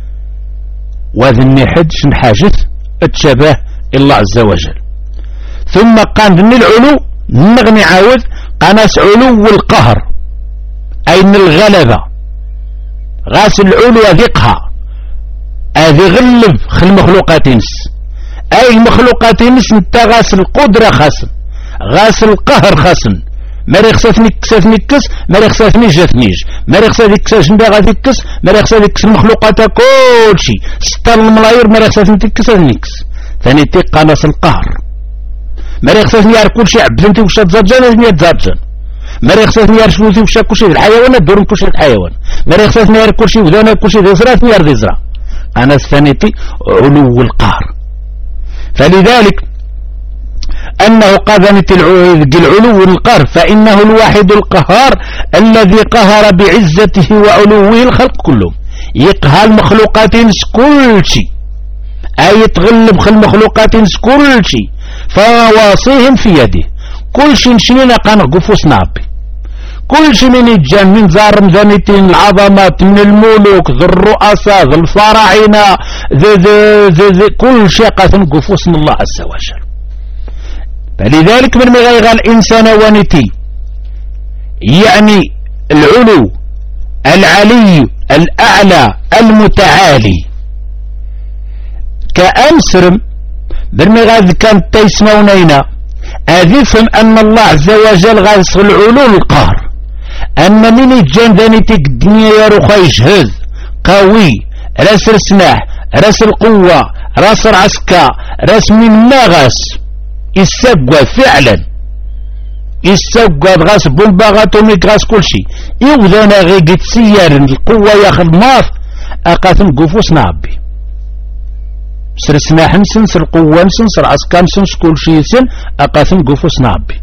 وذني حد شن حاجة اتشبه الله عز وجل. ثم قال ذني العلو نغني عاود قناس علو القهر أي من الغلبة غاس العلو ذقها هذه غلب خل المخلوقات نس، أي المخلوقات نس نتا غاس القدرة خاصن غاس القهر خاصن ما رخصتني كساتني كس ما رخصتني جاتنيج ما رخصتني كساش ندا غادي كس ما رخصتني كس المخلوقات كلشي ستة الملايير ما رخصتني كساتني كس ثاني تيقى ناس القهر ما رخصتني يار كلشي عبدنتي وش تزرجان لازم يتزرجان ما رخصتني يار شنوتي وش كلشي الحيوانات دور كلشي الحيوان ما رخصتني يار كلشي وذانا كلشي ذي زرات يار ذي زرا أنا ثانيتي علو القهر. فلذلك أنه قذنت العلو القهر فإنه الواحد القهار الذي قهر بعزته وعلوه الخلق كلهم، يقهر المخلوقات كل شيء أي يتغلب خل المخلوقات كل شيء فواصيهم في يده كل شيء نشينا قان قفوس نابي كل شيء من الجن من زار مزانيتين العظمات من الملوك ذو الرؤساء ذو الفراعنة ذي ذي ذي ذي كل شيء قاسم قفوس من الله عز وجل. فلذلك من مغيغ الإنسان ونتي يعني العلو العلي الأعلى المتعالي كأمسرم بالمغاذ كان تيسمونينا أذفهم أن الله عز وجل غاس العلو القهر أن من الجن ذانيتك الدنيا يروخا يجهز قوي راس السلاح راس القوة راس راسكا راس من ما غاس يسقى فعلا يسقى غاس بومبا غاتوميك غاس كلشي يوذانا غي تسير القوة ياخذ ماث اقاتم قفوس نعبي سرسنا حنسن سر قوة نسن سر عسكام سن كلشي سن اقاتم قفوس نعبي.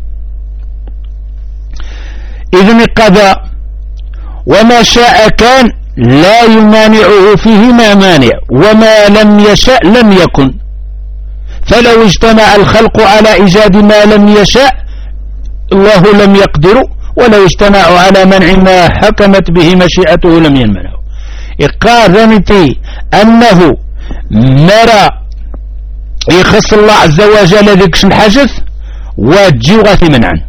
إذن قضى وما شاء كان لا يمانعه فيه ما مانع وما لم يشاء لم يكن. فلو اجتمع الخلق على إيجاد ما لم يشاء الله لم يقدر ولو اجتمعوا على منع ما حكمت به مشيئته لم يمنعه. إقاذنتي أنه مرى يخص الله عز وجل ذكش الحجث واجي غاثي منعا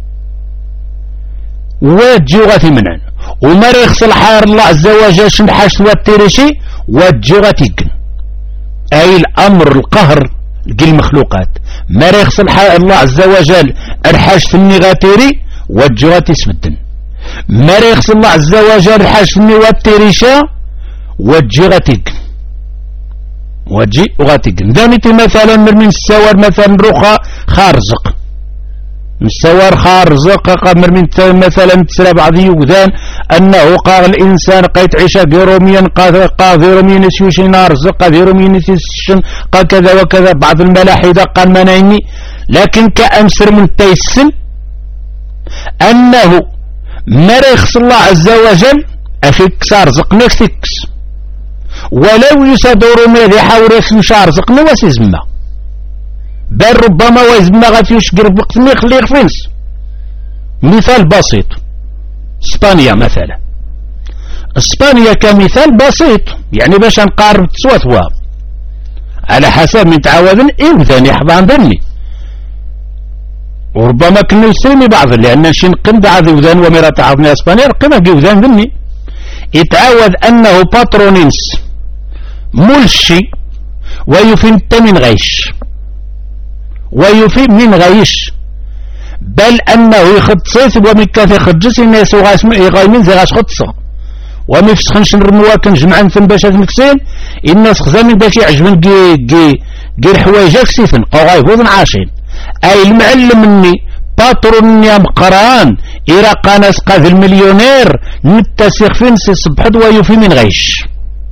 واجي غاثي منعا ومرى يخص الحار الله عز وجل شنحاش والتيرشي واجي غاثيقن أي الأمر القهر لقي المخلوقات مرى يخص الحار الله عز وجل الحاش ثني غاتيري واجي غاثي سبدن مرى يخص الله عز وجل الحاش ثني والتيرشا واجي غاثيقن واجي وغاتيقن. دانيتي مثلا من السوار مثلا روخا خارزق السوار خارزق قمر من مثلا تسرى بعض يوذان أنه قال الإنسان قيت عيشة غيروميا قا غيروميا يسيوشي نارزق غيروميا يسيشن قا كذا وكذا بعض الملاحدة قال منايني لكن كأمسر من تيسن أنه مريخ الله عز وجل أفك سارزق نفسكس ولو يسادوروا ماذا يحاول يمشار زقنا وسيزما بل ربما ويزما غافيوش قرب وقت ما يخلي يخفنس. مثال بسيط اسبانيا مثلا اسبانيا كمثال بسيط يعني باش نقارب تسواتوا على حسب من تعاودن إذن يحضان ذني وربما كنا يسلمي بعض لأن شي نقم بعض وذان ومرا تعاودنا اسبانيا رقمها وذان ذني يتعاود أنه باترونينس ملشي ويفي انت من غيش ويفي من غيش بل أنه يخد صيث ومكاثي خدس الناس يغايمين زي غاش خدصة ومفسخنش نرموا كنجمعن ثم باش المكسين الناس خزامين باش يعجبن جي جي جي الحوايجة كسيفن أو غايبوذن عاشين أي المعلم مني باترون يا مقران إراقا ناس قاذ المليونير نتسيخ فين سي صبحد ويفي من غيش.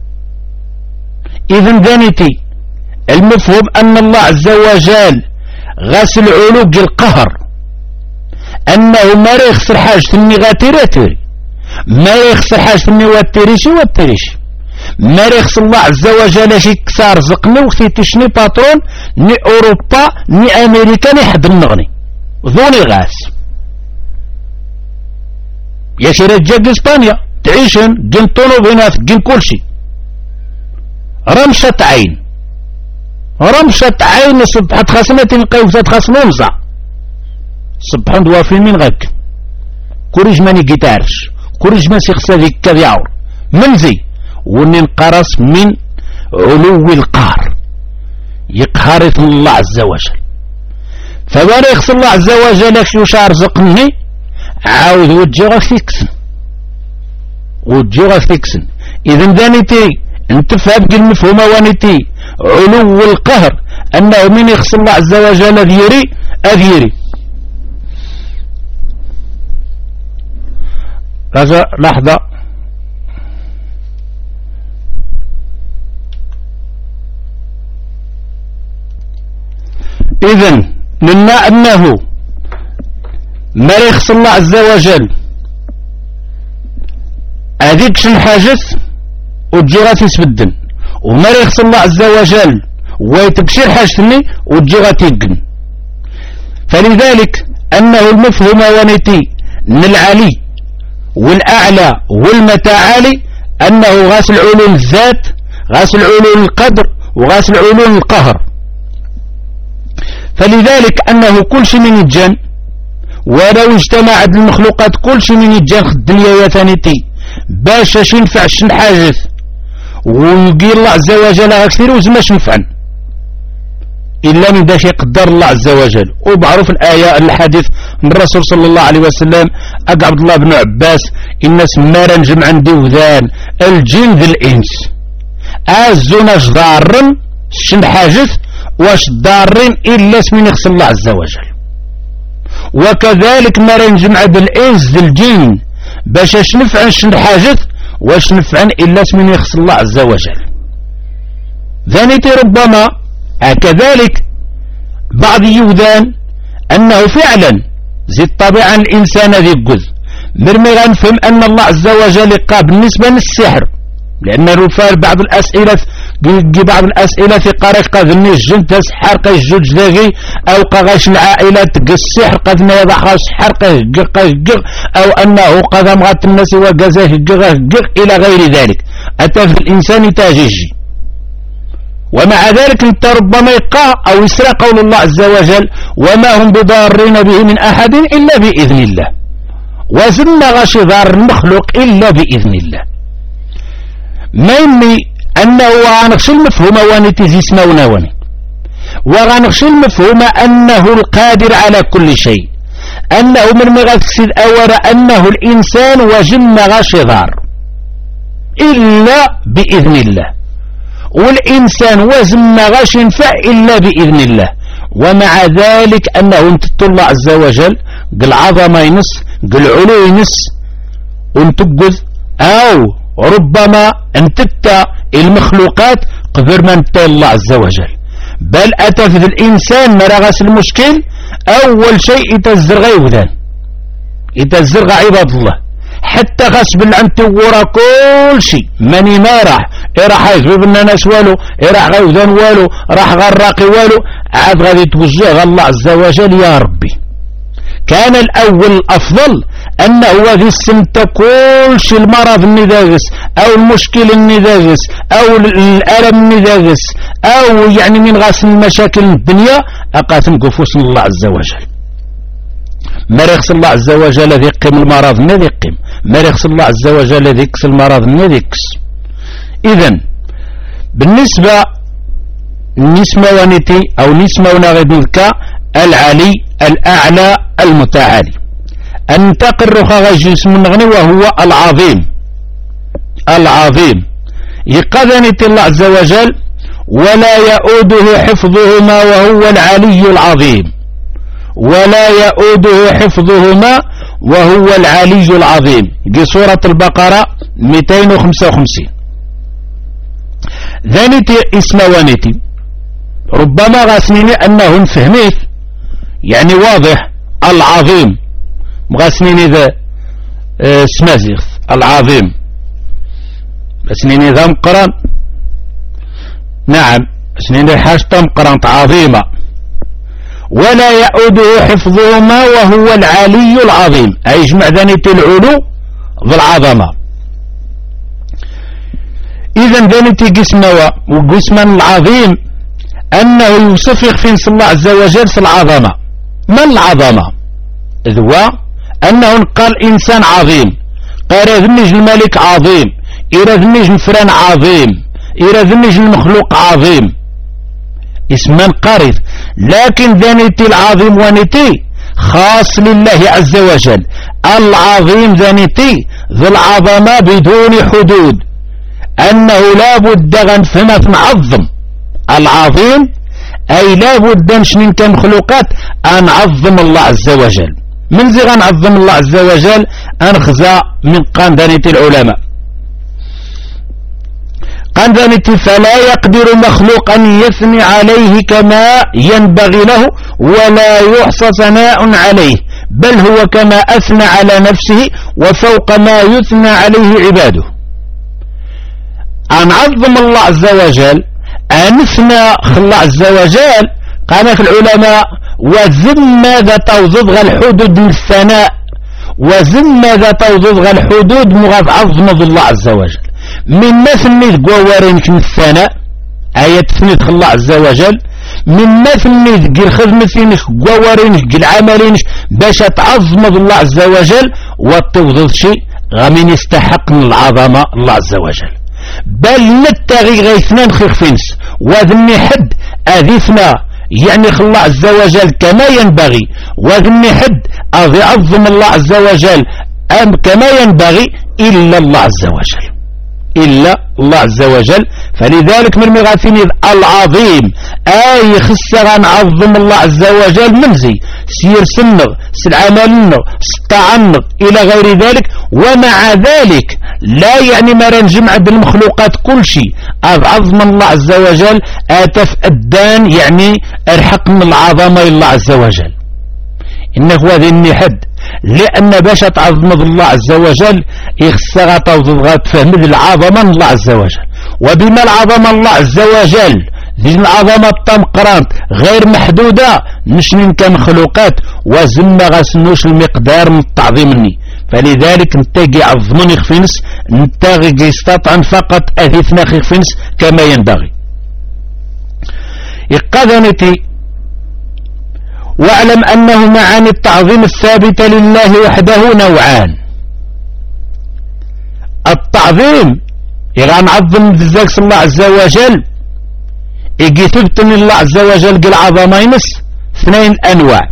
إذن ذانيتي المفهوم أن الله عز وجل غاسل علوج القهر أنه ما يخسر حاجة ثمي غاتيراتوري ما يخسر حاجة ثمي واتريشي واتريشي ما يخسر الله عز وجل شي كسار زقنا وكتي تشني باترون ني أوروبا ني أمريكا ني حد النغني ذوني غاس يا شي رجال اسبانيا تعيشن جن طلوبينات جن كلشي رمشة عين رمشة عين صبحت خصمة قيوزات خصمة مزع صبحان دوافين من غاك كوريج ماني جيتارش كوريج ما سيخسى ذيك كذيعور منزي وننقرص من علو القهر يقهرث الله عز وجل فبانا يخص الله عز وجل شو شعر زقني عاود وجهك فيكسن وجهك فيكسن. إذن ذانيتي انت فابق المفهومة وانيتي علو القهر أنه من يخص الله عز وجل أذيري أذيري. هذا لحظة إذن لنا أنه ما يخص الله عز وجل هذيك شن حاجث وتجيغات يسبدن وما يخص الله عز وجل ويتبشير حاجتني وتجيغات يقن. فلذلك أنه المفهوم ونتي من العلي والأعلى والمتعالي أنه غاسل علو الذات غاسل علو القدر وغاسل علو القهر. فلذلك أنه كل شيء من الجن ولو اجتمعت المخلوقات كل شيء من الجن الدنيا يا ثانيتي باش ينفع شن حاجث ويقول الله عز وجل كثير وزماش نفعا إلا من باش يقدر الله عز وجل. وبعرف الآية الحديث من الرسول صلى الله عليه وسلم أقع عبد الله بن عباس إن سمارا جمعا ديوذان الجن ذي الإنس آزونا جدارا شن حاجث واش ضارين إلا اسمين يخص الله عز وجل. وكذلك ما نجمع بالإنس ذي الجن باش اش نفعن شن حاجث واش نفعن إلا اسمين يخص الله عز وجل. ذانيتي ربما كذلك بعض يوذان أنه فعلا زي الطبيعة الإنسان ذي الجزء مرمي غنفهم أن الله عز وجل قال بالنسبة للسحر، لأن رفال بعض الأسئلة جي بعض الأسئلة في قارئ قذني الجن تسحر قيجوج ذاقي أو قغاش العائلة تقى السحر قذنا يضحى السحر قيجق قيجق أو أنه قذا مغات الناس وقزاه قغاه إلى غير ذلك. أتى في الإنسان تاجيجي، ومع ذلك انت ربما يقع أو يسرى قول الله عز وجل وما هم بضارين به من أحد إلا بإذن الله، وزن غاش ضار المخلوق إلا بإذن الله. ما يمي أنه غانغش المفهوم وانتي زي سماونا واني وغانغش المفهوم أنه القادر على كل شيء، أنه من مغسد أورا أنه الإنسان وجن غاش ضار إلا بإذن الله، والإنسان وزن غاش ينفع إلا بإذن الله. ومع ذلك أنه انتت الله عز وجل قل عظم ينس قل علو ينس ونتقذ أو ربما انتت المخلوقات قبل ما انت الله عز وجل. بل أتفذ الإنسان مرغس المشكل أول شيء يتزرغ يوذان يتزرغ عباد الله حتى غصب العنت ورا كل شيء ماني ما راح راح يزوب لنا ناس والو راح غيوذان والو راح غراقي والو عاد غادي توجه الله عز وجل يا ربي. كان الأول الأفضل أنه غادي يسمت كل شيء المرض النداغس أو المشكل النداغس أو الألم النداغس أو يعني من غاس المشاكل الدنيا أقاسم قفوس الله عز وجل. ما يخص الله عز وجل ذي قيم المرض ما ذي قيم، ما يخص الله عز وجل ذي كس المرض ما ذي كس. إذن بالنسبة نسمة ونتي أو نسمة ونغدنك العلي الأعلى المتعالي أنتقر خغج اسم النغني وهو العظيم العظيم يقذنت الله عز وجل ولا يؤوده حفظهما وهو العلي العظيم ولا يؤوده حفظهما وهو العلي العظيم. دي سورة البقرة مئتين وخمسة وخمسين. ذانيتي اسم ونتي ربما غاسنيني أنه نفهميه يعني واضح العظيم مغاسنيني ذا سمازيغ العظيم غاسنيني ذا مقران نعم غاسنيني حاجة مقران عظيمة ولا يؤوده حفظهما وهو العلي العظيم أي جمع ذانيتي العلو ذو العظمة. إذن ذانيتي قسمة وقسما العظيم أنه يوصف يخفي الله عز وجل في العظمة. ما العظمة؟ ذو أنه قال إنسان عظيم قال ذنج الملك عظيم إذا ذنج الفران عظيم إذا ذنج المخلوق عظيم اسما قارث. لكن ذانيتي العظيم ونتي خاص لله عز وجل. العظيم ذانيتي ذو العظمة بدون حدود أنه لا بد غنفنا نعظم العظيم أي لا بد نشنين كمخلوقات أن نعظم الله عز وجل. من زي غنعظم الله عز وجل أنخزى من قان ذانيتي العلماء قان ذانيتي فلا يقدر مخلوق أن يثني عليه كما ينبغي له ولا يحصى ثناء عليه بل هو كما أثنى على نفسه وفوق ما يثنى عليه عباده. أنعظم الله عز وجل أنثنى الله عز وجل قال العلماء وزم ماذا توضض الحدود للثناء وزم ماذا توضض الحدود مغاف عظم الله عز وجل من مثل قوارينك من الثناء آية ثنيت الله عز وجل من مثل قل خدمتينك قوارينك قل عملينك باش تعظم الله عز وجل وتوضض شيء غمين يستحق من العظمة الله عز وجل. بل نتغي غيثنان خيخفينس وذني حد أذيثنا يعني الله عز وجل كما ينبغي وذني حد أذي عظم الله عز وجل أم كما ينبغي إلا الله عز وجل. إلا الله عز وجل. فلذلك من مغاثين العظيم أي خص غنعظم الله عز وجل منزي سير سنغ سلعمالنا ستعنغ إلى غير ذلك. ومع ذلك لا يعني ما نجمع بالمخلوقات كل شيء عظم الله عز وجل آتف الدان يعني أرحق من العظمة الله عز وجل. إنه هذا النحد لأن باش تعظم الله عز وجل يخصها توضغات فهم العظمة الله عز وجل. وبما العظمة الله عز وجل ذي العظمة الطمقرانت غير محدودة نشنين كمخلوقات وزم غسنوش المقدار من التعظيمني. فلذلك نتاقي عظمني خفنس نتاقي يستطعن فقط أثيثنا خفنس كما ينبغي. إقاذنتي واعلم أنه معاني التعظيم الثابتة لله وحده نوعان. التعظيم إذا نعظم بزاكس الله عز وجل إجي ثبت من الله عز وجل قل عظمينس اثنين أنواع.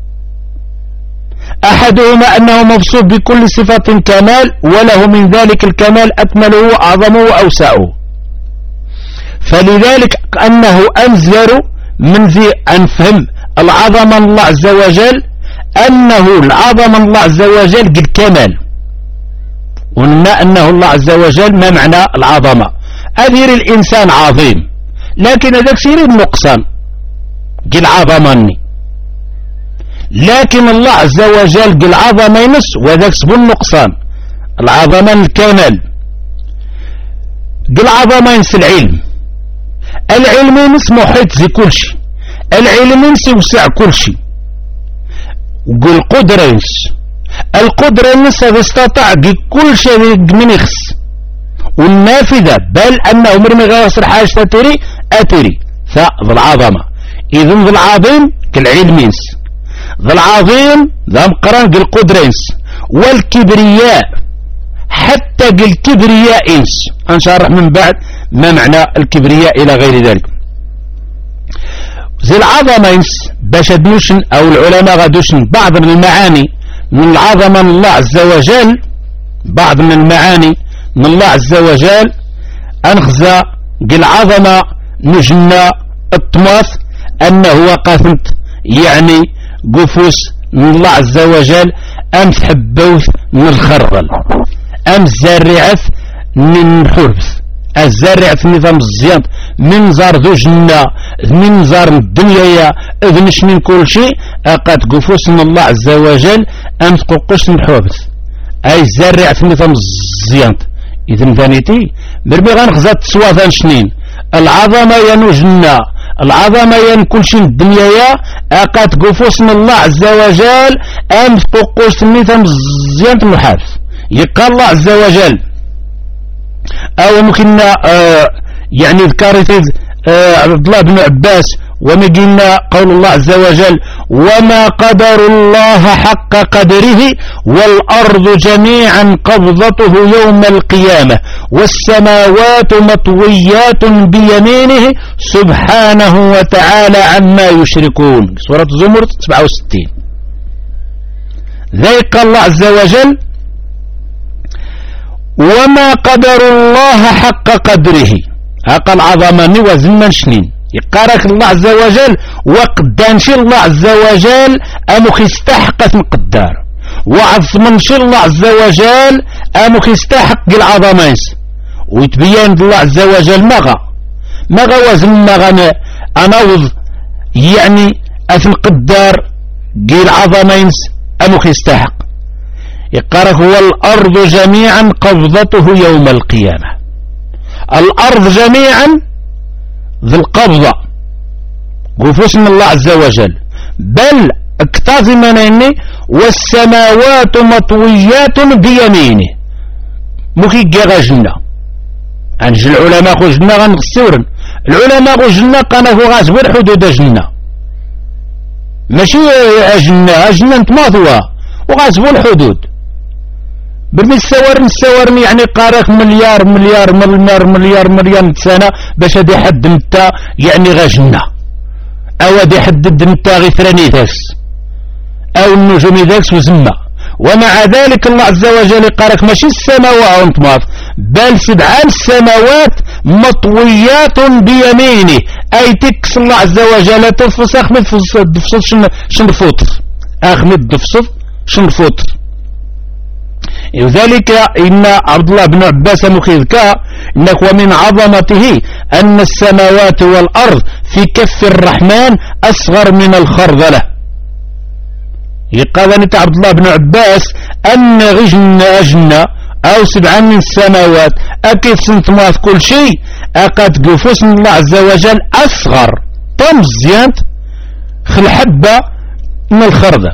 أحدهما أنه مفصول بكل صفة كمال وله من ذلك الكمال أكمله وأعظمه وأوسعه. فلذلك أنه أنزل من ذي أن فهم العظمة الله عز وجل أنه العظمة الله عز وجل قد كمال. وقلنا أنه الله عز وجل ما معنى العظمة أدير الإنسان عظيم لكن هذاك سيري النقصان قل عظمني. لكن الله عز وجل قل عظمة ينس وذاك سبو النقصان العظمة الكمال. قل عظمة ينس العلم العلم ينس محيط زي كل شيء العلم ينس يوسع كل شيء. وقل قدرة ينس القدرة ينس هذا استطاع كل شيء من يخص والنافذة بل أنه مرمي غير يصير حاجة تري أتري فذا العظمة. إذن ذا العظيم كالعلم ينس ذا العظيم ذا مقران كالقدرة ينس. والكبرياء حتى كالكبرياء ينس هنشرح من بعد ما معنى الكبرياء إلى غير ذلك. زي العظمة ينس باش دوشن أو العلماء غادوشن بعض من المعاني من العظمة من الله عز وجل. بعض من المعاني من الله عز وجل أنخزى قل عظمة نجنا الطماث أنه وقفت يعني قفوس من الله عز وجل أم تحبوث من الخرل أم زرعت من الحرث الزرع في النظام الزيان من زار ذو جنة من زار الدنيا اذنش من كل شيء اقاد قفوس من الله عز وجل ام تقوقش من الحوبث اي الزرع في النظام الزيان. اذن ثانيتي بربي غنخزات سواثان شنين العظمة ينو جنة العظمة ين كل شيء الدنيا اقاد قفوس من الله عز وجل ام تقوقش من النظام الزيان المحارث. يقال الله عز وجل أو ممكن آه يعني ذكرت آه عبد الله بن عباس ومجينا قول الله عز وجل وما قدر الله حق قدره والأرض جميعا قبضته يوم القيامة والسماوات مطويات بيمينه سبحانه وتعالى عما يشركون. سورة الزمر سبعة وستين. ذلك الله عز وجل وما قدر الله حق قدره أقل عظمني وزمن شنين. يقارك الله عز وجل وقدانش الله عز وجل أمك يستحق مقدار وعظمنش الله عز وجل أمك يستحق العظمينس. ويتبين الله عز وجل مغا مغا وزن مغا أنوض يعني أثن قدار قيل عظمينس أمك يستحق. يقرأ هو الأرض جميعا قبضته يوم القيامة. الأرض جميعا ذي القبضة قفوس من الله عز وجل بل اكتاظ منيني والسماوات مطويات بيمينه مكي جيغا جنة أنج العلماء خو جنة غنغسورن العلماء خو جنة قانا هو غازبور حدود جنة ماشي جنة جنة انتماثوها وغازبوا الحدود بالمستوار نستوار يعني قارك مليار مليار مليار مليار مليار سنة باش هادي حد متى يعني غاجنا او هادي حدد متى غيثراني ذاكس او النجوم ذاكس وزما ومع ذلك الله عز وجل قالك ماشي السماوات مطماط، بل سبعان السماوات مطويات بيمينه، أي تكس الله عز وجل تفص أخمد دفصف شنفوت أخمد دفصف شنفوت. لذلك إن عبد الله بن عباس مخيذك إنك ومن عظمته أن السماوات والأرض في كف الرحمن أصغر من الخردلة. يقال أنت عبد الله بن عباس أن غجن أجنة أو سبعا من السماوات أكيد سنتماث كل شيء أقد قفوس الله عز وجل أصغر طمزيانت خل حبة من الخردل.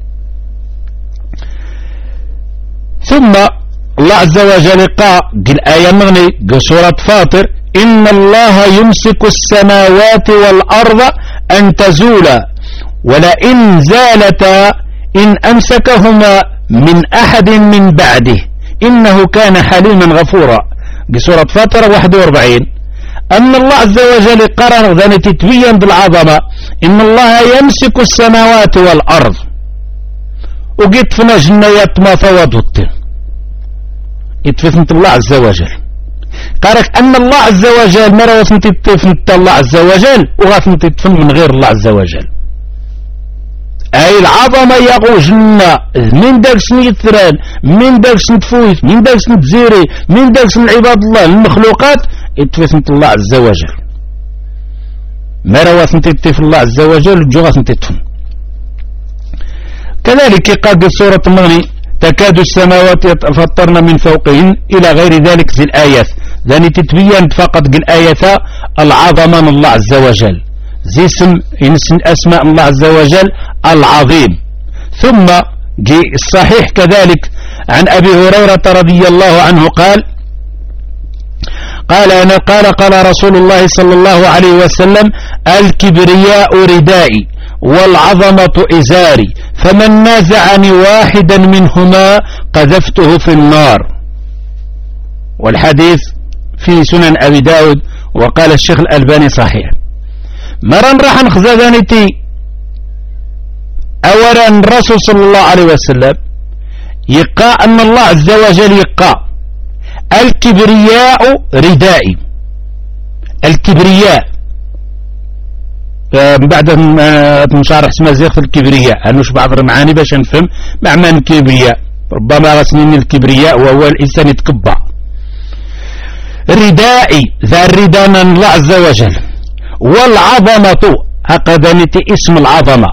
ثم الله عز وجل قال آية مغني سورة فاطر إن الله يمسك السماوات والأرض أن تزولا ولئن زالتا إن أمسكهما من أحد من بعده إنه كان حليما غفورا. بسورة فاطر واحد وأربعين أن الله عز وجل قرر ذلك تتبين بالعظمة إن الله يمسك السماوات والأرض وقيت فينا جنيات ما فوضت يتفثنت الله عز وجل قالك أن الله عز وجل مرة وثنت تفنت الله عز وجل وغاثنت تفن من غير الله عز وجل، أي العظمة يقو جنة من داك سن يثران من داك سن تفويت من داك سن تزيري من داك سن عباد الله المخلوقات يتفثنت الله عز وجل مرة وثنت تفن الله عز وجل وجو غاثنت تفن. كذلك قال سورة المغني تكاد السماوات يتفطرن من فوقهن إلى غير ذلك في الآيات، ذاني تتبين فقط الآيات العظمة من الله عز وجل زي اسم أسماء الله عز وجل العظيم. ثم جي الصحيح كذلك عن أبي هريرة رضي الله عنه قال قال أنا قال قال رسول الله صلى الله عليه وسلم الكبرياء ردائي والعظمة إزاري فمن نازعني واحدا منهما قذفته في النار. والحديث في سنن أبي داود وقال الشيخ الألباني صحيح. مرن راح نخزانتي أولا الرسول صلى الله عليه وسلم يقع أن الله عز وجل يقع الكبرياء ردائي. الكبرياء بعد مشارح اسمها زيغة الكبرياء أنوش بعض المعاني باش نفهم معنى الكبرياء ربما غسنين الكبرياء وهو الإنسان يتكبع. ردائي ذا الردان الله عز وجل والعظمة أقدمت اسم العظمة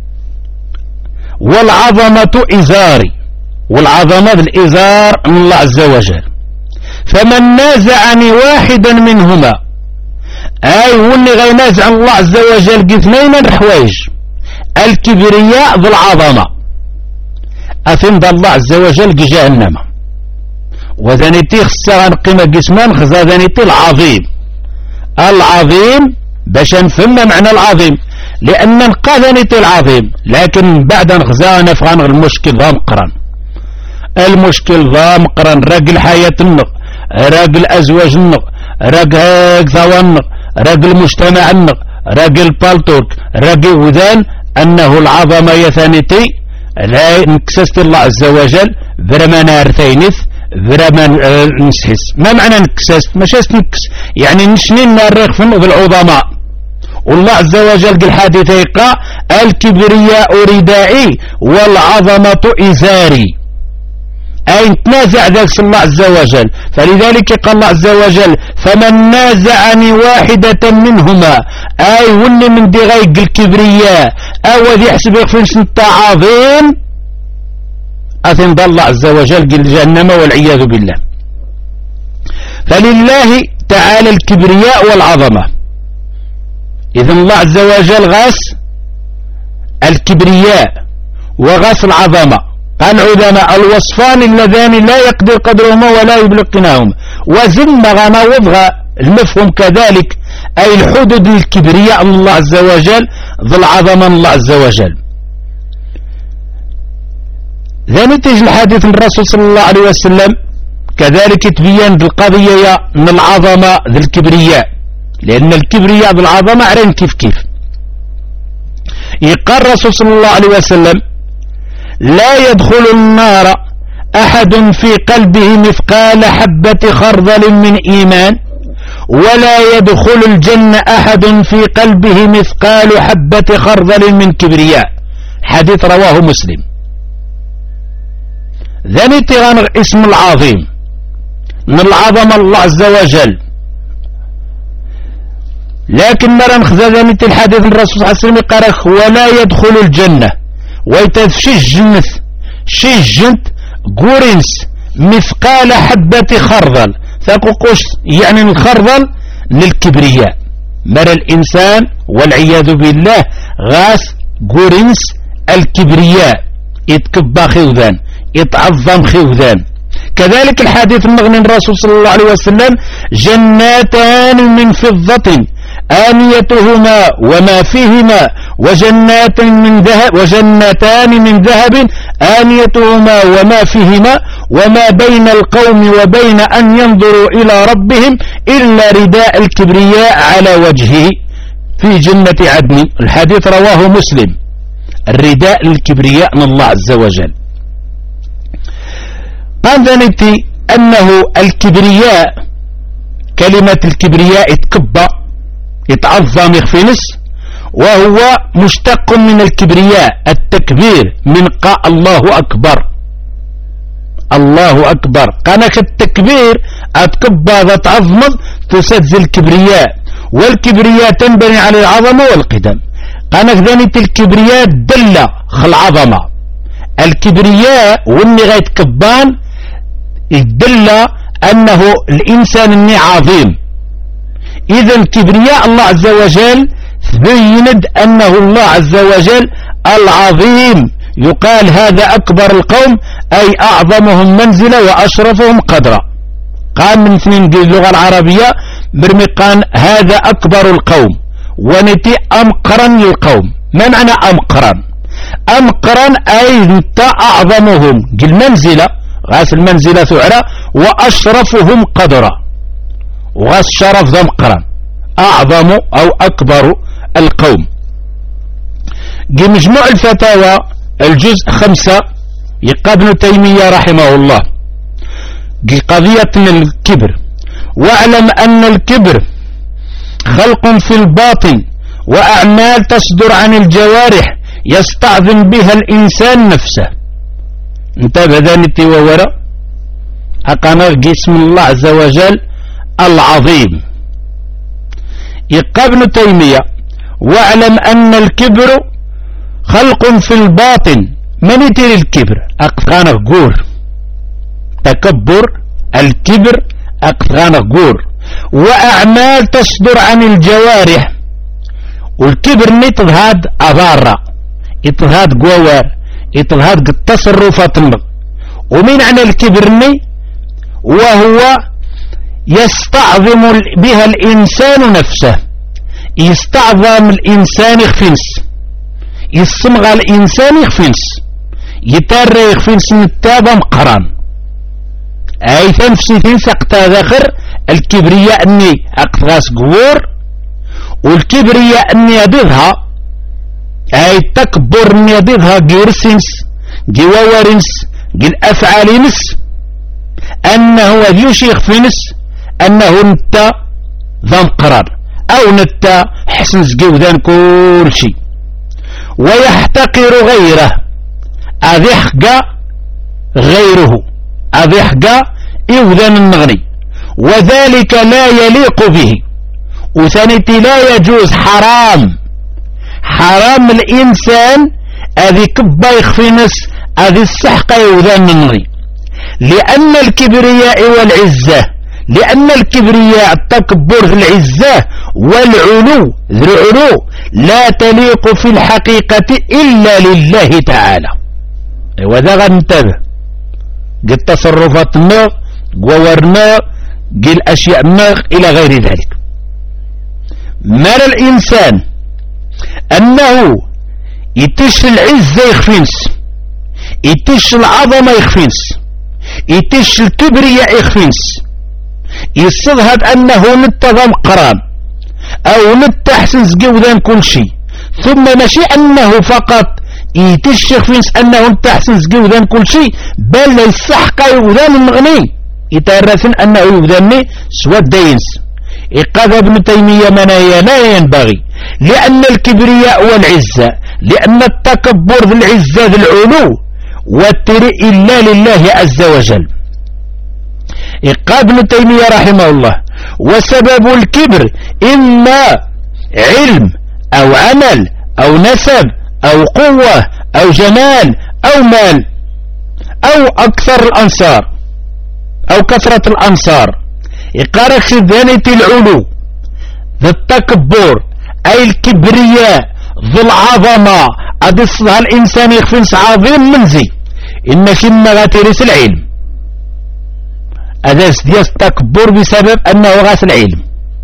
والعظمة إزاري والعظمة بالإزار من الله عز وجل فمن نازعني واحدا منهما أي واللي غينازع الله عز وجل قثنين الحوايج الكبرياء بالعظمة أثنى الله عز وجل جهنم وذنتي خسران قيمة قسمان خزا ذنتي العظيم العظيم باش نفهم معنى العظيم لأن نقا ذنتي العظيم لكن بعد نخزا نفغان المشكل ذا مقرن المشكل ذا مقرن راقل حياة النق راقل أزواج النق راقل ذوى النق راقل المجتمع النق راقل بالتورك راقل وذان أنه العظمة يثانيتي لا نكسست الله عز وجل برما نارثينث برما نسحس. ما معنى نكسست ماشي نكس يعني نشنين نارخ بالعظماء والله عز وجل قال حديث يقع الكبرياء ردائي والعظمة إزاري أي تنازع ذاك الله عز وجل. فلذلك قال الله عز وجل فمن نازعني واحدة منهما أي واللي من دي غيق الكبرياء أو ذي يحسب يغفر سنت عظيم أثن الله عز وجل قل جهنم والعياذ بالله. فلله تعالى الكبرياء والعظمة. إذن الله عز وجل غاس الكبرياء وغاس العظمة. قال العلماء الوصفان اللذان لا يقدر قدرهما ولا يبلغناهما وزن غنا وضغى المفهوم كذلك أي الحدود الكبرياء من الله عز وجل ذو العظمة من الله عز وجل. ذا نتيجة الحديث الرسول صلى الله عليه وسلم كذلك تبين بالقضية من العظمة ذي الكبرياء لأن الكبرياء بالعظمة عرين كيف كيف. يقال الرسول صلى الله عليه وسلم لا يدخل النار أحد في قلبه مثقال حبة خردل من إيمان، ولا يدخل الجنة أحد في قلبه مثقال حبة خردل من كبرياء. حديث رواه مسلم. ذني تغانغ اسم العظيم من العظم الله عز وجل، لكن مرة نخذ الحديث الرسول صلى الله عليه وسلم قالك ولا يدخل الجنة ويتفشي الجنة شي الجنت قرنس مثقال حبة خردل، فقوش يعني الخردل للكبرياء. مرة الإنسان والعياذ بالله غاس قرنس الكبرياء، يتكبى خيوذان، يتعظم خيوذان. كذلك الحديث المغني الرسول صلى الله عليه وسلم جناتان من فضة آنيتهما وما فيهما وجنات من ذهب وجنتان من ذهب آنيتهما وما فيهما وما بين القوم وبين أن ينظروا إلى ربهم إلا رداء الكبرياء على وجهه في جنة عدن. الحديث رواه مسلم. الرداء للكبرياء من الله عز وجل. قال ذنتي أنه الكبرياء، كلمة الكبرياء يتكبى يتعظم يخفنس، وهو مشتق من الكبرياء التكبير من قاء الله أكبر. الله أكبر قانك التكبير أتكبى تعظمض تسدز الكبرياء، والكبرياء تنبني على العظمة والقدم. قانك ذنت الكبرياء دل خل عظمة. الكبرياء والني غايت كبان يدل أنه الإنسان الني عظيم. إذا كبرياء الله عز وجل بيند أنه الله عز وجل العظيم، يقال هذا أكبر القوم أي أعظمهم منزلة وأشرفهم قدرا. قال من اثنين باللغة العربية برمقان هذا أكبر القوم، ونتي أمقرا للقوم. ما معنى أمقرا؟ أمقرا أي انت أعظمهم المنزلة، غاس المنزلة ثعرى، وأشرفهم قدرا، وغاس شرف ذا مقرا أعظم أو أكبر القوم. مجموع الفتاوى الجزء خمسة يقى ابن تيمية رحمه الله قضية الكبر: واعلم أن الكبر خلق في الباطن وأعمال تصدر عن الجوارح يستعظم بها الإنسان نفسه. انتبه ذانتي وورا أقنا اسم الله عز وجل العظيم. يقى ابن تيمية: واعلم أن الكبر خلق في الباطن. من يتير الكبر؟ أقفغانا قور تكبر الكبر أقفغانا قور، وأعمال تصدر عن الجوارح. والكبر نتظهاد أضارة، يتظهاد قوار، يتظهاد التصرفات. ومن عن الكبرني وهو يستعظم بها الإنسان نفسه. يستعظم الإنسان يخفنس، يصمغ الإنسان يخفنس، يتارى يخفنس نتابا مقران. أي تنفسي تنسق ذاخر الكبرياء أني أقفغاس قوور، والكبرياء أني يديدها أي تكبر أني يديدها جيرسنس جواورنس جل أفعالنس، أنه يوشي يخفنس أنه نتا ذا مقران أو نتا حسن زقودان كل شيء، ويحتقر غيره أذحق غيره أذحق إوذان النغني، وذلك لا يليق به. وثانيتي لا يجوز، حرام حرام الإنسان أذي كبا يخفي نس أذي السحق يوذان النغني، لأن الكبرياء والعزة لأن الكبرياء التكبر في العزة والعلو ذي العلو لا تليق في الحقيقة إلا لله تعالى. وذا غنتبه قد تصرفات ما قوارنا قل أشياء ما إلى غير ذلك. مال الإنسان أنه يتش العزة يخفنس، يتش العظمة يخفنس، يتش الكبرياء يخفنس، يصدهد أنه نتظم قران أو نتحسن زقودان كل شيء، ثم ماشي أنه فقط يتشيخ فينس أنه انت حسن زكي وذان كل شيء بل لا يصحق وذان المغني يتعرفن أنه يوذاني سوى الدينس. إقاذ ابن تيمية منايا لا ينبغي، لأن الكبرياء والعزة، لأن التكبر ذي العزة ذي العلو والترئ إلا لله عز وجل. إقاذ ابن تيمية رحمه الله وسبب الكبر إما علم أو عمل أو نسب أو قوة أو جمال أو مال أو أكثر الأنصار أو كثرة الأنصار. يقارك ذانية العلو ذا التكبر أي الكبرياء ذو العظمة أدصها الإنسان يخفنس عظيم منزي إن شما غاترس العلم أدس دياس التكبر بسبب أنه غاس العلم،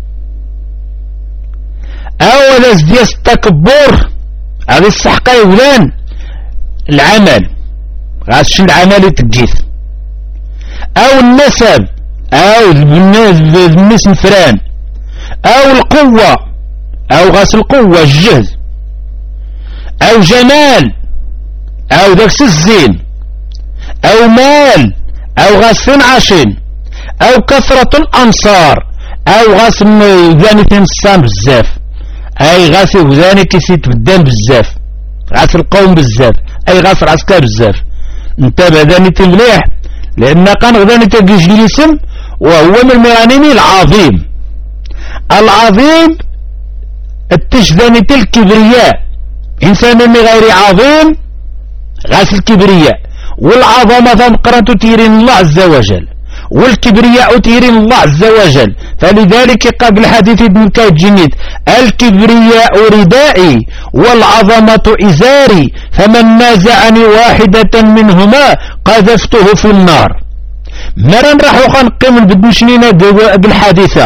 أو أدس دياس التكبر هذا السحقة يولان العمل غاس العمل يتجيث، أو النسب أو الناس الفران، أو القوة أو غاس القوة الجهد، أو جمال أو داكس الزين، أو مال أو غاس عشين، أو كثرة الأنصار أو غاس ذاني تنصام بزاف، أي غاس ذاني كيسيت بدان بزاف، غاس القوم بزاف، أي غاس العسكر بزاف. انتبه ذاني تمليح لأن كان غذاني تجيش الاسم وهو من المرانين العظيم. العظيم التجداني الكبرياء إنسان من غير عظيم غاس الكبرياء، والعظمة مقرنة تيرين الله عز وجل، والكبرياء تيرين الله عز وجل. فلذلك قبل حديث ابن كايد جنيد الكبرياء ردائي والعظمة إزاري فمن نازعني واحدة منهما قذفته في النار. مرن راحوا خنقيم بدمشنينا بالحادثة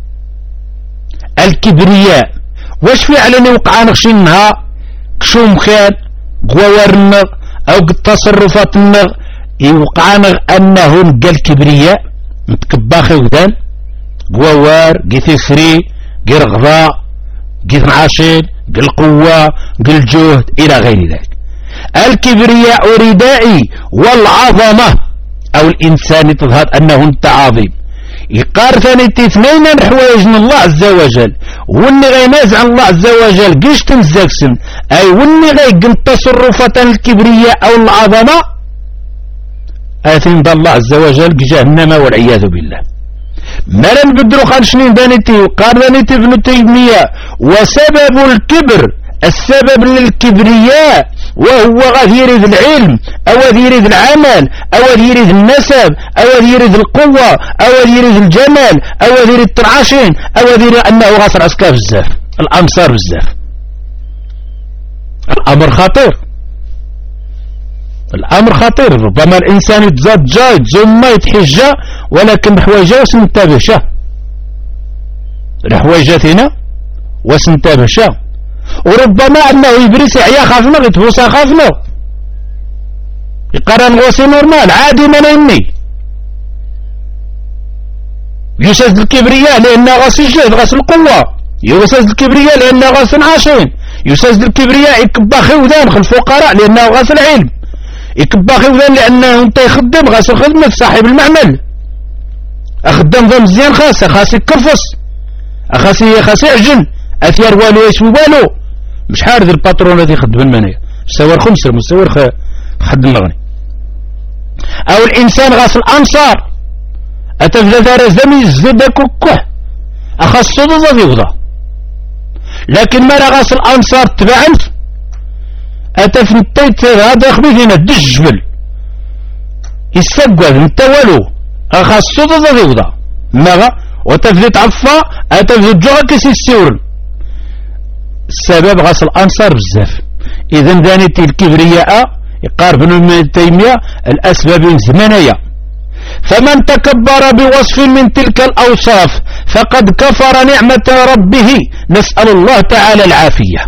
الكبرياء واش فعلا وقع نخشنها كشوم خير قوارنا أو التصرفات النغ يوقعنا أنه نقال الكبرياء متكباخي وذان قوار قيث فري قير غضاء قيث عاشين قل القوة قل الجهد إلى غير ذلك. الكبرياء ردائي والعظمة أو الإنسان تظهر أنه انت عظيم. يقار ثاني اثنين الحوايج من الله عز وجل واللي غينازع الله عز وجل قيش تنزاكسن أي واللي غيقن تصرفات الكبرياء أو العظمة آثين الله عز وجل جهنم والعياذ بالله. مالا بدرو خانشنين دانيتي وقال دانيتي ابن تيمية وسبب الكبر السبب للكبرياء وهو غير ذي العلم أو غير ذي العمل أو غير ذي النسب أو غير ذي القوة أو غير ذي الجمال أو غير الترعاشين أو غير أنه غاصر عسكر بزاف الأمصار بزاف. الأمر خطير، الأمر خطير. ربما الإنسان يتزاد جا يتزوم ما يتحجى ولكن بحوايجه وسنتابشة الحوايجاتنا وسنتابشة. وربما أنه يبريس عيا خافنا يتبوسا خافنا يقرن غوسي نورمال عادي من إني يساس الكبرياء لأنه غاس الجهد غاس القوة، يساس الكبرياء لأنه غاس عاشين، يساس الكبرياء يكباخي وذان خل الفقراء لأنه غاس العلم، يكباخي وذان لأنه انت يخدم غاس الخدمة صاحب المعمل أخدم ذا مزيان خاصة خاص يكرفص أخاسي خاص يعجن أثيار والو يسوي والو مش حارد الباترون الذي يخدم المنايا مستور خمسر مستور خد المغني. أو الإنسان غاس الأنصار أتفذا دار الزمي الزبك كوه أخاص صدوضة ذيوضة، لكن ما غاس الأنصار تبعنت أتفنتيت هذا خبيثين الدجبل يستقوذ انتوالو أخاص صدوضة ذيوضة ماذا وتفذي تعفى أتفذي الجوغة كسي السيور. السبب غاس الأنصار بزاف. إذن ذانيتي الكبرياء يقارب ابن تيمية الأسباب زمنية. فمن تكبر بوصف من تلك الأوصاف فقد كفر نعمة ربه نسأل الله تعالى العافية.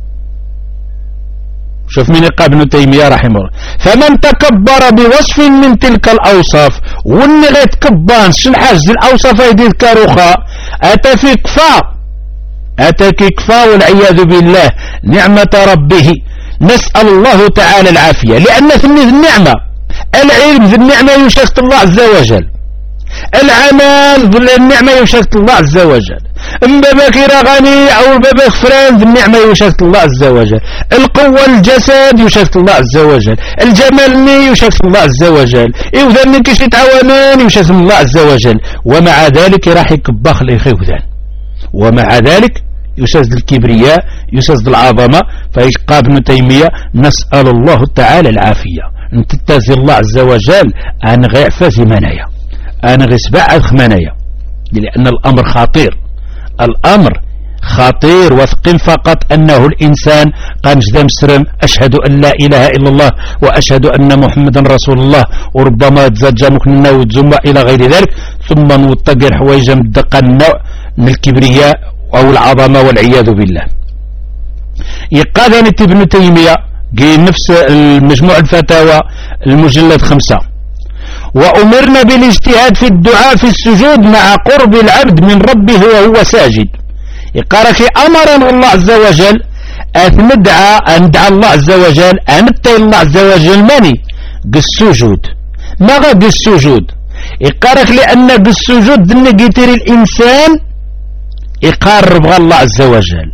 شوف من يقال ابن تيمية رحمه الله فمن تكبر بوصف من تلك الأوصاف واللي غيتكبان شنحاج الأوصاف يدير كاروخا أتى في كفا أتاك كفى والعياذ بالله نعمة ربه. نسأل الله تعالى العافية، لأن في النعمة العلم ذي النعمة يشاهد الله عز وجل، العمل ذي النعمة يشاهد الله عز وجل، باباك غني أو باباك فران ذي النعمة يشاهد الله عز وجل، القوة الجسد يشاهد الله عز وجل، الجمال يشاهد الله عز وجل، إذا كيش يتعاونان يشاهد الله عز وجل، ومع ذلك راح يكبخ لي خيوذان، ومع ذلك يشاهد الكبرياء يشاهد العظمة. فيقى ابن تيمية نسأل الله تعالى العافية، نتتازي الله عز وجل أن غير فازي منايا، أنا غير سبع منايا، لأن الأمر خطير، الأمر خطير. وثقل فقط أنه الإنسان قام جدا مسرم أشهد أن لا إله إلا الله وأشهد أن محمدا رسول الله، وربما تزجى مكننا وتزمع إلى غير ذلك، ثم نوطق الحوايج من الدقة النوع من الكبرياء أو العظمة والعياذ بالله. يقال أن ابن تيمية قيل نفس المجموع الفتاوى المجلد خمسة: وأمرنا بالاجتهاد في الدعاء في السجود مع قرب العبد من ربه وهو ساجد. يقارك أمرنا الله عز وجل أن ندعى أن ندعى الله عز وجل أن نتي الله عز وجل ماني السجود. ما غاد السجود يقارك لأن السجود نقتر الإنسان يقارب الله عز وجل.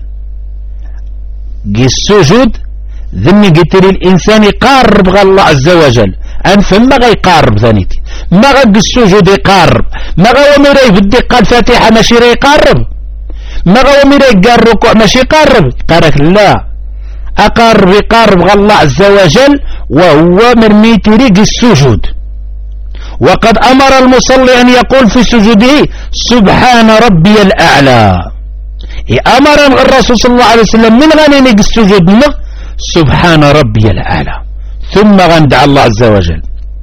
السجود ذني قتل الإنسان يقارب الله عز وجل، أن فما غيقارب ذانيتي ما غا السجود يقارب، ما غا وميرا يبدي قال فاتحة ماشي راه يقارب، ما غا وميرا يقال ركوع ماشي يقارب. قالك لا، أقارب يقارب الله عز وجل وهو مرميتي ريق السجود. وقد أمر المصلي أن يقول في سجوده سبحان ربي الأعلى. أمر الرسول صلى الله عليه وسلم من غني نيق السجود منه سبحان ربي الأعلى، ثم غندع الله عز وجل.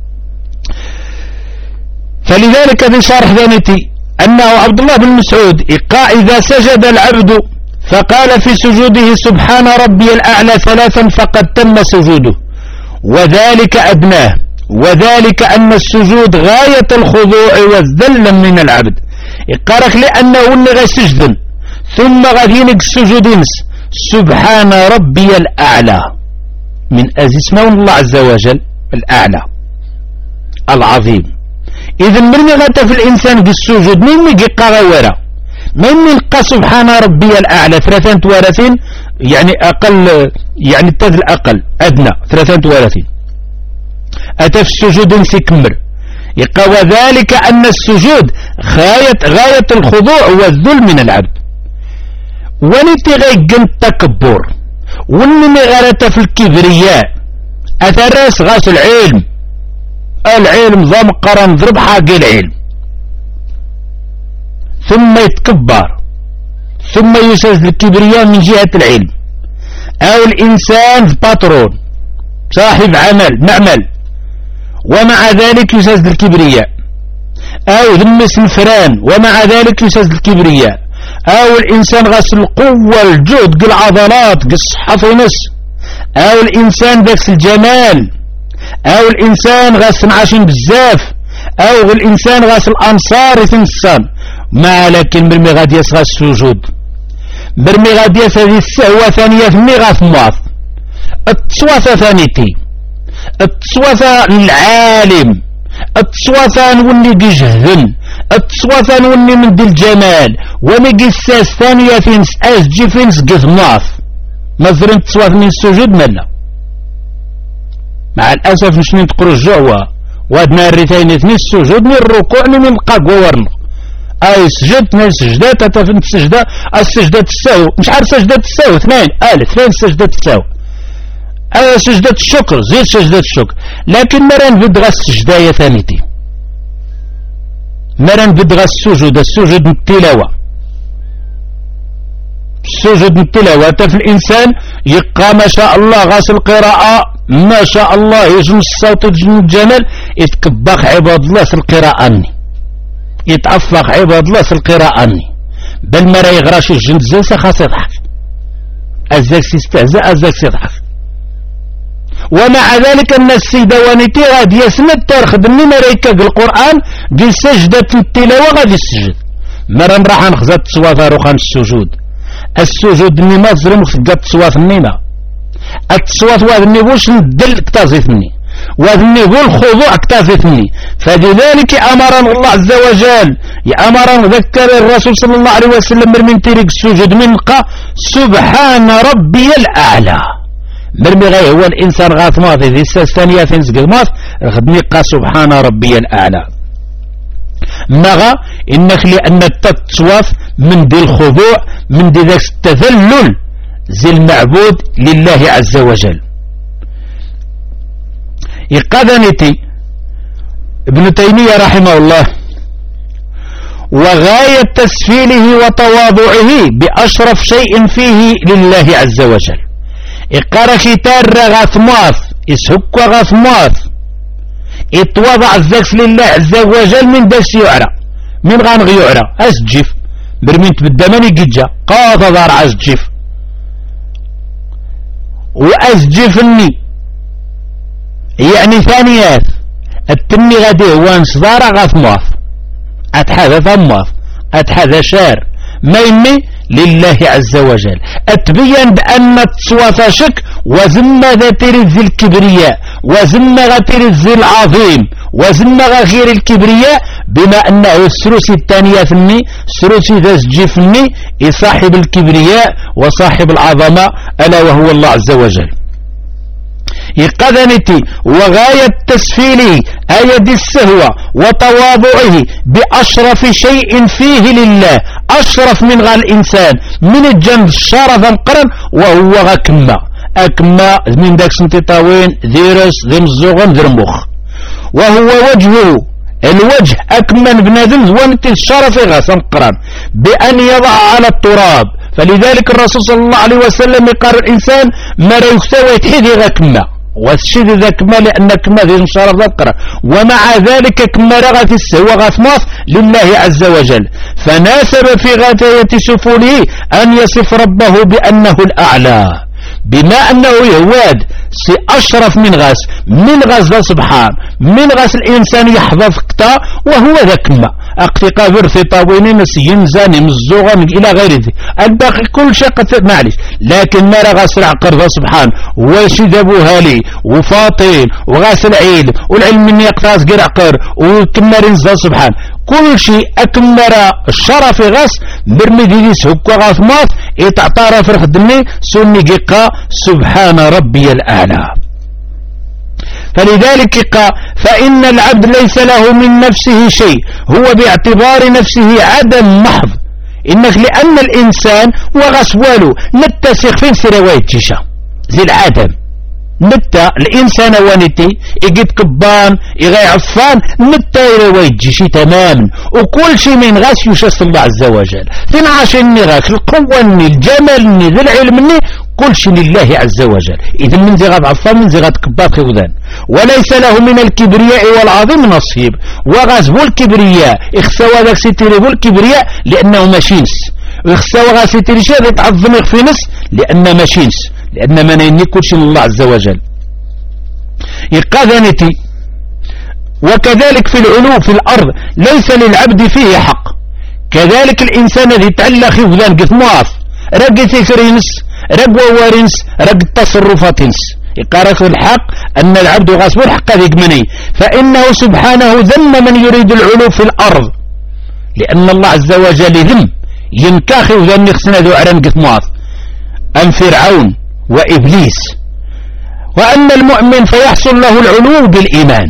فلذلك في شرح ذانتي أنه عبد الله بن مسعود إقاء إذا سجد العبد فقال في سجوده سبحان ربي الأعلى ثلاثا فقد تم سجوده، وذلك أدناه، وذلك أن السجود غاية الخضوع والذل من العبد. يقارك لأنه اللي غيسجد ثم غادي السجود ينس سبحان ربي الأعلى، من أزي اسمه الله عز وجل الأعلى العظيم. إذن من غاتا في الإنسان بالسجود من يقى غورا من يلقى سبحان ربي الأعلى ثلاثة وثلاثين، يعني أقل، يعني التاد الأقل أدنى ثلاثة وثلاثين أتى في السجود نسيكمل. يقى وذلك أن السجود غاية غاية الخضوع والذل من العبد. ونتي غيقن التكبر ونمي غارتا في الكبرياء أثرس غاس العلم، العلم ضم قرن ضرب حق العلم، ثم يتكبر ثم يسجد الكبرياء من جهة العلم. أو الإنسان باترون صاحب عمل معمل ومع ذلك يسجد الكبرياء، أو ذمس الفران ومع ذلك يسجد الكبرياء، أو الإنسان غاس القوة الجهد قل العضلات قل الصحة في نص، أو الإنسان ذاك الجمال، أو الإنسان غاس نعاشين بزاف، أو الإنسان غاس الأنصار يتنسان، ما لكن برمي غادي يسغى السجود، برمي غادي يسغى السهوة ثانية ثمي غاس مواث التصوثة ثانيتي التصوثة العالم، التصوثة نولي جهذن، التصوثة نولي من دي الجمال، ونجي الساس ثانية فينس أس جي فينس قثماث مثلا تصوث من السجود ملا. مع الأسف مش نتقروا الجعوة وادنا الريتين اثنين السجود من الركوع من القاق وورنا أي سجدت من السجدات أتفنت السجدة السجدة السهو، مش عارف سجدة السهو اثنين آل اثنين سجدة السهو، أه سجدة الشكر زيد سجدة الشكر. لكن مران بدغى السجداية ثانيتي، مران بدغى السجود السجود من التلاوة، السجود من التلاوة في الإنسان يقى ما شاء الله غاس القراءة ما شاء الله يجن الصوت يجن الجمال، يتكبخ عباد الله في القراءة أني يتعفق عباد الله في القراءة أني بل مرا يغراش الجند زلسة خاص يضحك أزاك سيستهزأ أزاك سيضحك. ومع ذلك أن السيدة وانيتي غادي يسند تارخد من مريكا القرآن دي سجدة التلاوة غادي السجد مرة راح نخزات تصوات روخان السجود السجود نما تزرم تلقى تصوات النما التصوات وهذا النيفوش ندل اكتازيتني وهذا النيفو الخضوع اكتازيتني. فلذلك أمرنا الله عز وجل أمرنا ذكر الرسول صلى الله عليه وسلم من ترك السجود من قا سبحان ربي الأعلى مرمي غير هو الإنسان غاث ماضي ذي الثانية تنسق الماض غدني قا سبحان ربي الأعلى مغا إنك لأن التصواف من دي الخضوع من دي ذاك التذلل زي المعبود لله عز وجل. إقادنتي ابن تيمية رحمه الله وغاية تسفيله وتواضعه بأشرف شيء فيه لله عز وجل. إقارة كتار غاثماث إسهك غاثماث اتوضع الزكس لله عز وجل من داس يعرى من غانغ يعرى أسجف برمين تبدا ماني قجا قاط دار أسجف وأسجفني يعني ثانيات التني غادي هو انصدار غاثماث أتحدث أماث أتحدث شار ما يمي لله عز وجل أتبين بأن التصوات شك وزم ذا ترز الكبرياء وزم ذا ترز العظيم وزم ذا غير الكبرياء بما أنه الثلث الثانية فني الثلث ذا سجفني صاحب الكبرياء وصاحب العظمة ألا وهو الله عز وجل. يقذنتي وغاية تسفيله أيد السهوة وتواضعه بأشرف شيء فيه لله أشرف من غا الإنسان من الجنب الشرف القرن وهو غكما أكما من داك سنتطاوين ذي رس ذي مزوغن ذي المخ وهو وجهه الوجه أكمن بنادم وانت الشرف غا القرن بأن يضع على التراب. فلذلك الرسول صلى الله عليه وسلم يقال الإنسان ما لا يستوى يتحيدي غكما والشيء ذا كما لأن كما ذي نشارة ذكرى ومع ذلك كما رغت السهوة غثماث لله عز وجل. فناسب في غاية سفوله أن يصف ربه بأنه الأعلى بما أنه يهواد سي أشرف من غاس من غاس ذا سبحان من غاس الإنسان يحظى فكتا وهو ذا كما اقتقى برثي طاوينين ينزاني مزوغا إلى غير ذي الباقي كل شيء قد معلش لكن ما غاس العقر ذا سبحان وشد أبو هالي وفاطين وغاس العيد والعلم من يقتاس قر عقر وكمارين ذا سبحان كل شيء أكمل الشرف غاس برمدينيس هكو غاث ماث يتعطار فرخ دمي سني قيقا سبحان ربي الأعلى. فلذلك قا فإن العبد ليس له من نفسه شيء هو باعتبار نفسه عدم محض إنك لأن الإنسان وغاس والو نتسخ فين سروايت جيشا زي العدم نتا الإنسان وانتي يجيب كبان يغي عفان نتا يروي جيشي تماما وكل شيء من غاس يشاس الله عز وجل ثم عشان غاك القوة الجمال ذي العلم كل شيء لله عز وجل. إذا من زي غاد عفان من زي غاد كبان خذان وليس له من الكبرياء والعظيم نصيب وغاس بو الكبرياء اخسوا ذاك ستيري بو الكبرياء لأنه ماشينس ويخسوا غاس ستيري شيء يتعظم في نس لأنه ماشينس لأن ما نيني كل شيء الله عز وجل. إقاذنتي وكذلك في العلو في الأرض ليس للعبد فيه حق كذلك الإنسان الذي تعلى خفذان قثماث رق تكرينس رق ووارنس رق التصرفاتنس يقارف الحق أن العبد غاسب الحق ذيك مني فإنه سبحانه ذم من يريد العلو في الأرض لأن الله عز وجل ذم ينكاخي وذن يخسنا ذو عرن قثماث أم فرعون وإبليس. وأن المؤمن فيحصل له العلو بالإيمان.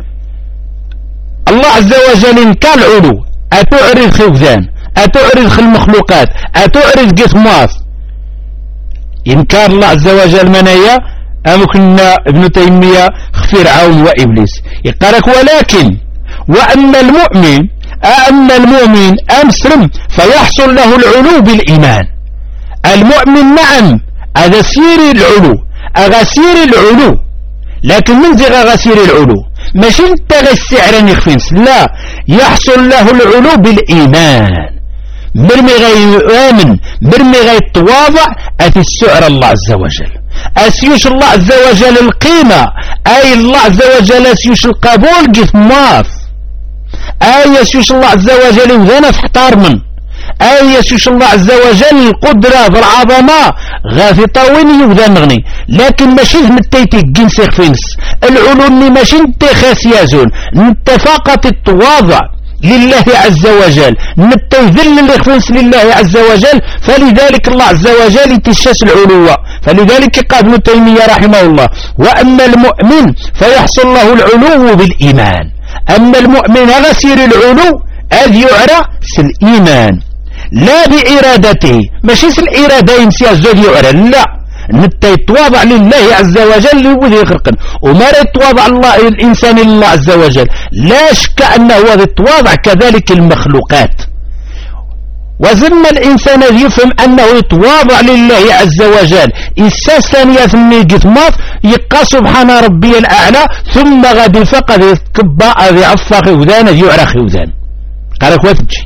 الله عز وجل إن كان العلو أتعرض خوذان أتعرض المخلوقات أتعرض قثماث إن كان الله عز وجل منايا أمكننا ابن تيمية فرعون وإبليس يقالك ولكن وأن المؤمن أن المؤمن أمسلم فيحصل له العلو بالإيمان. المؤمن نعم أغسير العلو أغسير العلو لكن من زي غسير العلو ماشي انت غسير يخفنس لا يحصل له العلو بالإيمان مرمي غي آمن مرمي غي التواضع أتي السعر الله عز وجل أسيوش الله عز وجل القيمة أي الله عز وجل أسيوش القبول قثماث أي أسيوش الله عز وجل وذانا احتار من أي يسوش الله عز وجل القدرة والعظمة غافي طاوين يبدا نغني لكن ماشي نتيتي جنسيخ فينس العلو ماشي نتي خاسيازون نتي فقط التواضع لله عز وجل نتي ذل الإخفنس لله عز وجل فلذلك الله عز وجل يتشاس العلو فلذلك قال ابن تيمية رحمه الله وأما المؤمن فيحصل له العلو بالإيمان أما المؤمن غسير العلو أذ يعرى الإيمان لا بإرادته ماشي الإرادة ينسي الزود يعرى لا نتا يتواضع لله عز وجل لوذي خلقا وما يتواضع الله الإنسان لله عز وجل لا شك أنه هو يتواضع كذلك المخلوقات وزم الإنسان يفهم أنه يتواضع لله عز وجل إساسا ثم يجثمات يقى سبحان ربي الأعلى ثم غادي فقد يتكبى أذي عفا خيوذان يعرى خيوذان قالك واتجي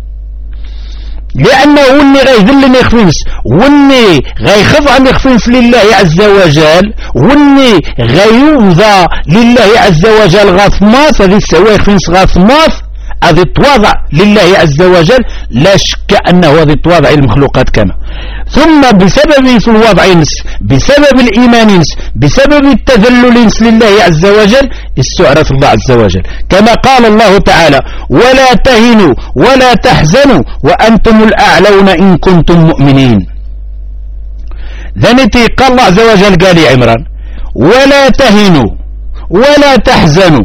لأنه وني غيذلني يخفنس وني غيخضع يخفنس لله عز وجل وني غيوضع لله عز وجل غاثماث هذه السواء يخفنس غاثماث هذا التواضع لله عز وجل لا شك أنه هذا التواضع المخلوقات كما ثم بسبب في الوضع نس بسبب الإيمان نس بسبب التذلل نس لله عز وجل استعرف الله عز وجل كما قال الله تعالى ولا تهنوا ولا تحزنوا وأنتم الأعلون إن كنتم مؤمنين ذنتي قال الله عز وجل قال يا عمران ولا تهنوا ولا تحزنوا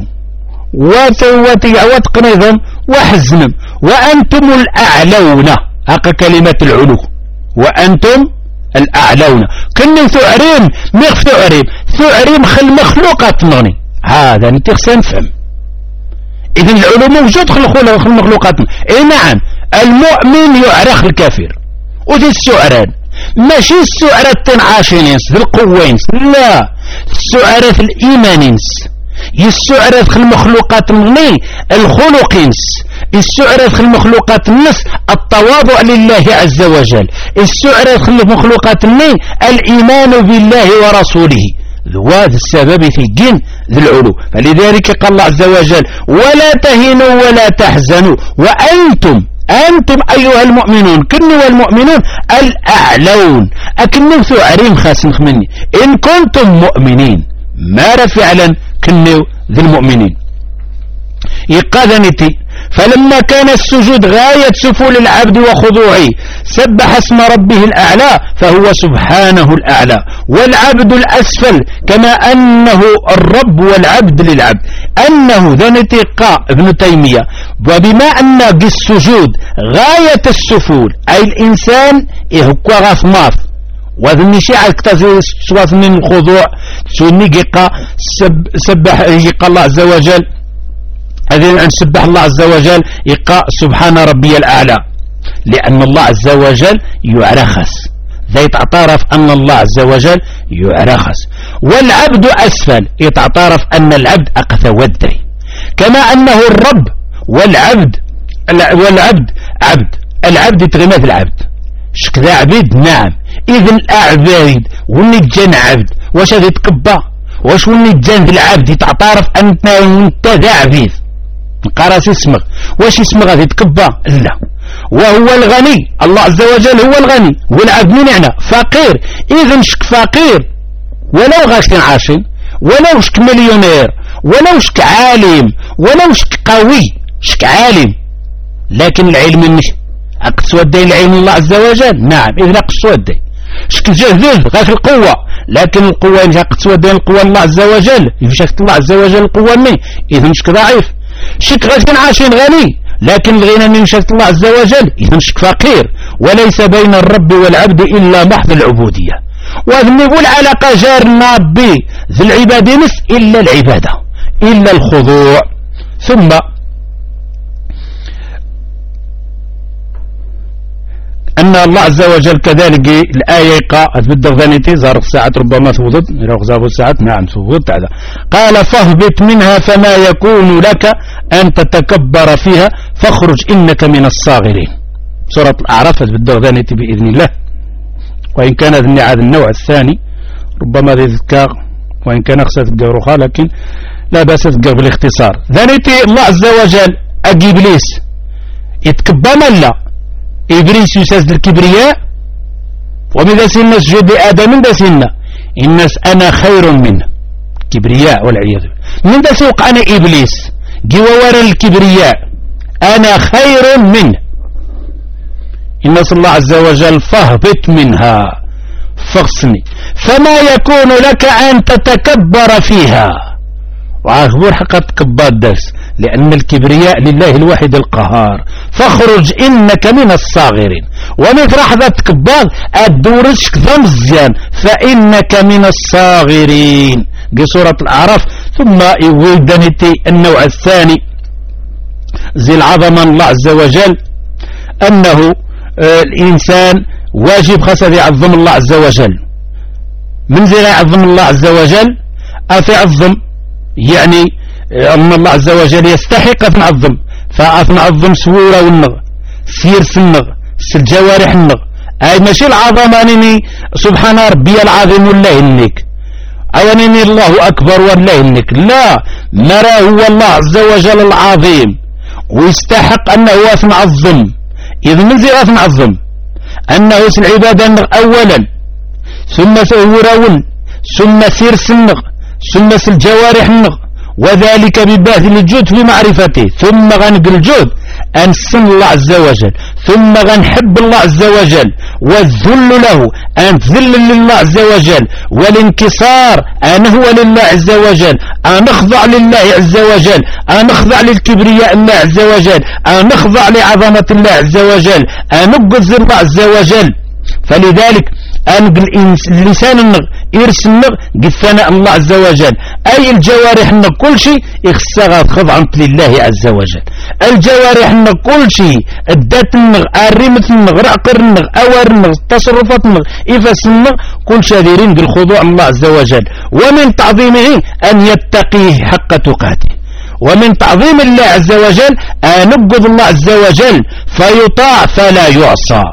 وتقنظم وحزنم وأنتم الأعلون هكا كلمة العلو وأنتم الأعلون كن ثعريم ميخ ثعريم ثعريم خل مخلوقات مغني هذا نتخسن فهم إذن العلو موجود خل مخلوقات إيه نعم المؤمن يعرخ الكافر وذي السعران ماشي السعرات تنعاشينينس ذي القوينس لا السعرات الإيمانينس يسعرف خل المخلوقات مني الخلقينس السعرف خل المخلوقات النس التواضع لله عز وجل السعرف خل المخلوقات مني الإيمان بالله ورسوله هذا السبب في الجن ذي العلو فلذلك قال الله عز وجل ولا تهنوا ولا تحزنوا وأنتم أنتم أيها المؤمنون كنوا المؤمنون الأعلون أكنوا ثعريم خاسم مني إن كنتم مؤمنين ما فعلا كنوا ذي المؤمنين يقاذنتي فلما كان السجود غاية سفول العبد وخضوعه سبح اسم ربه الأعلى فهو سبحانه الأعلى والعبد الأسفل كما أنه الرب والعبد للعبد أنه ذنتي قاء ابن تيمية وبما أن السجود غاية السفول أي الإنسان يهكوا غاثماث وذني شيء اكتزي سواث من الخضوع سوني قيقا سب سبح يقى الله عز وجل هذين أن سبح الله عز وجل يقى سبحان ربي الأعلى لأن الله عز وجل يعرخس ذا يتعترف أن الله عز وجل يعرخس والعبد أسفل يتعترف أن العبد أقثى ودي كما أنه الرب والعبد والعبد عبد العبد يتغمث العبد شكذا عبيد نعم إذن أعبيد ونجان عبد واش هذا يتكبى واش ونجان ذي العبد يتعترف أنت وانت ذا عبيد نقراس اسمك واش اسمك هذا يتكبى لا وهو الغني الله عز وجل هو الغني والعبد من يعني فقير إذن شك فقير ولو غاش عاشين ولو شك مليونير ولو شك عالم ولو شك قوي شك عالم لكن العلم مش أقص ودي العلم الله عز وجل نعم إذن أقص ودي شك جهد غاش القوة لكن القوة إن أقص ودي القوة الله عز وجل يفشكت الله عز وجل القوة مني إذن شك ضعيف شك غاش عاشين غني لكن الغنى من شك الله عز وجل إذن شك فقير وليس بين الرب والعبد إلا محض العبودية وذن يقول علاقة جارنا بي ذي العبادة نس إلا العبادة إلا الخضوع ثم أن الله عز وجل كذلك الآية قاء أتبدأ ذانيتي زارق ساعة ربما ثوضت رغزاب الساعة نعم ثوضت هذا قال فاهبط منها فما يكون لك أن تتكبر فيها فاخرج إنك من الصاغرين سورة الأعراف أتبدأ ذانيتي بإذن الله وإن كان هذا النوع الثاني ربما ذي ذكاء وإن كان أخسى تقرخها لكن لا بأس تقر بالاختصار ذانيتي الله عز وجل أجي إبليس يتكبر من لا إبليس يساس الكبرياء وماذا سنة سجود لآدم من ذا سنة الناس أنا خير منه كبرياء والعياذ بالله. من ذا سوق أنا إبليس جوا ورا الكبرياء أنا خير منه. الناس الله عز وجل فاهبط منها فاغسني فما يكون لك أن تتكبر فيها. وعاقبوا حق تكبر الدرس لأن الكبرياء لله الواحد القهار فاخرج إنك من الصاغرين. ونفرح ذا تكبر الدورش كذا مزيان فإنك من الصاغرين دي سورة الأعراف. ثم يولدنتي النوع الثاني زي العظمة الله عز وجل أنه آه الإنسان واجب خاصة يعظم الله عز وجل. من زي يعظم الله عز وجل أفعظم يعني أن الله عز وجل يستحق أفنعظم فأفنعظم سورة والنغ سير سنغ الجوارح النغ أي ماشي العظمة أنني سبحان ربي العظيم والله إنك أو أنني الله أكبر والله إنك لا مرا هو الله عز وجل العظيم ويستحق أنه أفنعظم. إذ من زي أفنعظم أنه العبادة أولا ثم سهورون ثم سير سنغ ثم الجوارح النغ وذلك بباذل الجهد في معرفته ثم غنقل الجهد أنسن الله عز وجل ثم غنحب الله عز وجل والذل له أن تذل لله عز وجل والانكسار أن هو لله عز وجل أن نخضع لله عز وجل أن نخضع للكبرياء الله عز وجل أن نخضع لعظمة الله عز وجل أن نقذ الله عز وجل. فلذلك أنقل اللسان النغ إرس النغ قد ثناء الله عز وجل أي الجوارح النغ كل شيء إخصاغات خضعا لله عز وجل. الجوارح النغ كل شيء الدات النغ الرمة النغ رعقر النغ أوار النغ تصرفات النغ إفاس النغ كل شادرين بالخضوع الله عز وجل. ومن تعظيمه أن يتقيه حق تقاته ومن تعظيم الله عز وجل أن نبغض الله عز وجل فيطاع فلا يعصى.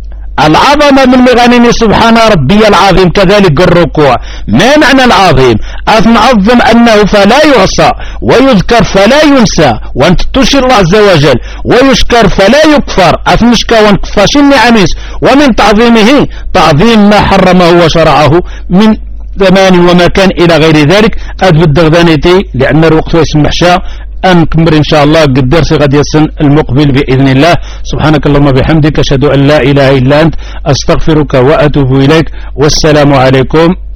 العظمة من مغانين سبحان ربي العظيم كذلك الركوع. ما معنى العظيم؟ أنعظم أنه فلا يعصى ويذكر فلا ينسى وأن تشير الله عز وجل ويشكر فلا يكفر أفنشك وانكفاش النعميس. ومن تعظيمه تعظيم ما حرمه وشرعه من زمان ومكان إلى غير ذلك. أدب الدغدانيتي لأن الوقت يسمح شاء أنكمل إن شاء الله قد درسي غد يسن المقبل بإذن الله. سبحانك اللهم بحمدك أشهد أن لا إله إلا أنت أستغفرك وأتوب إليك والسلام عليكم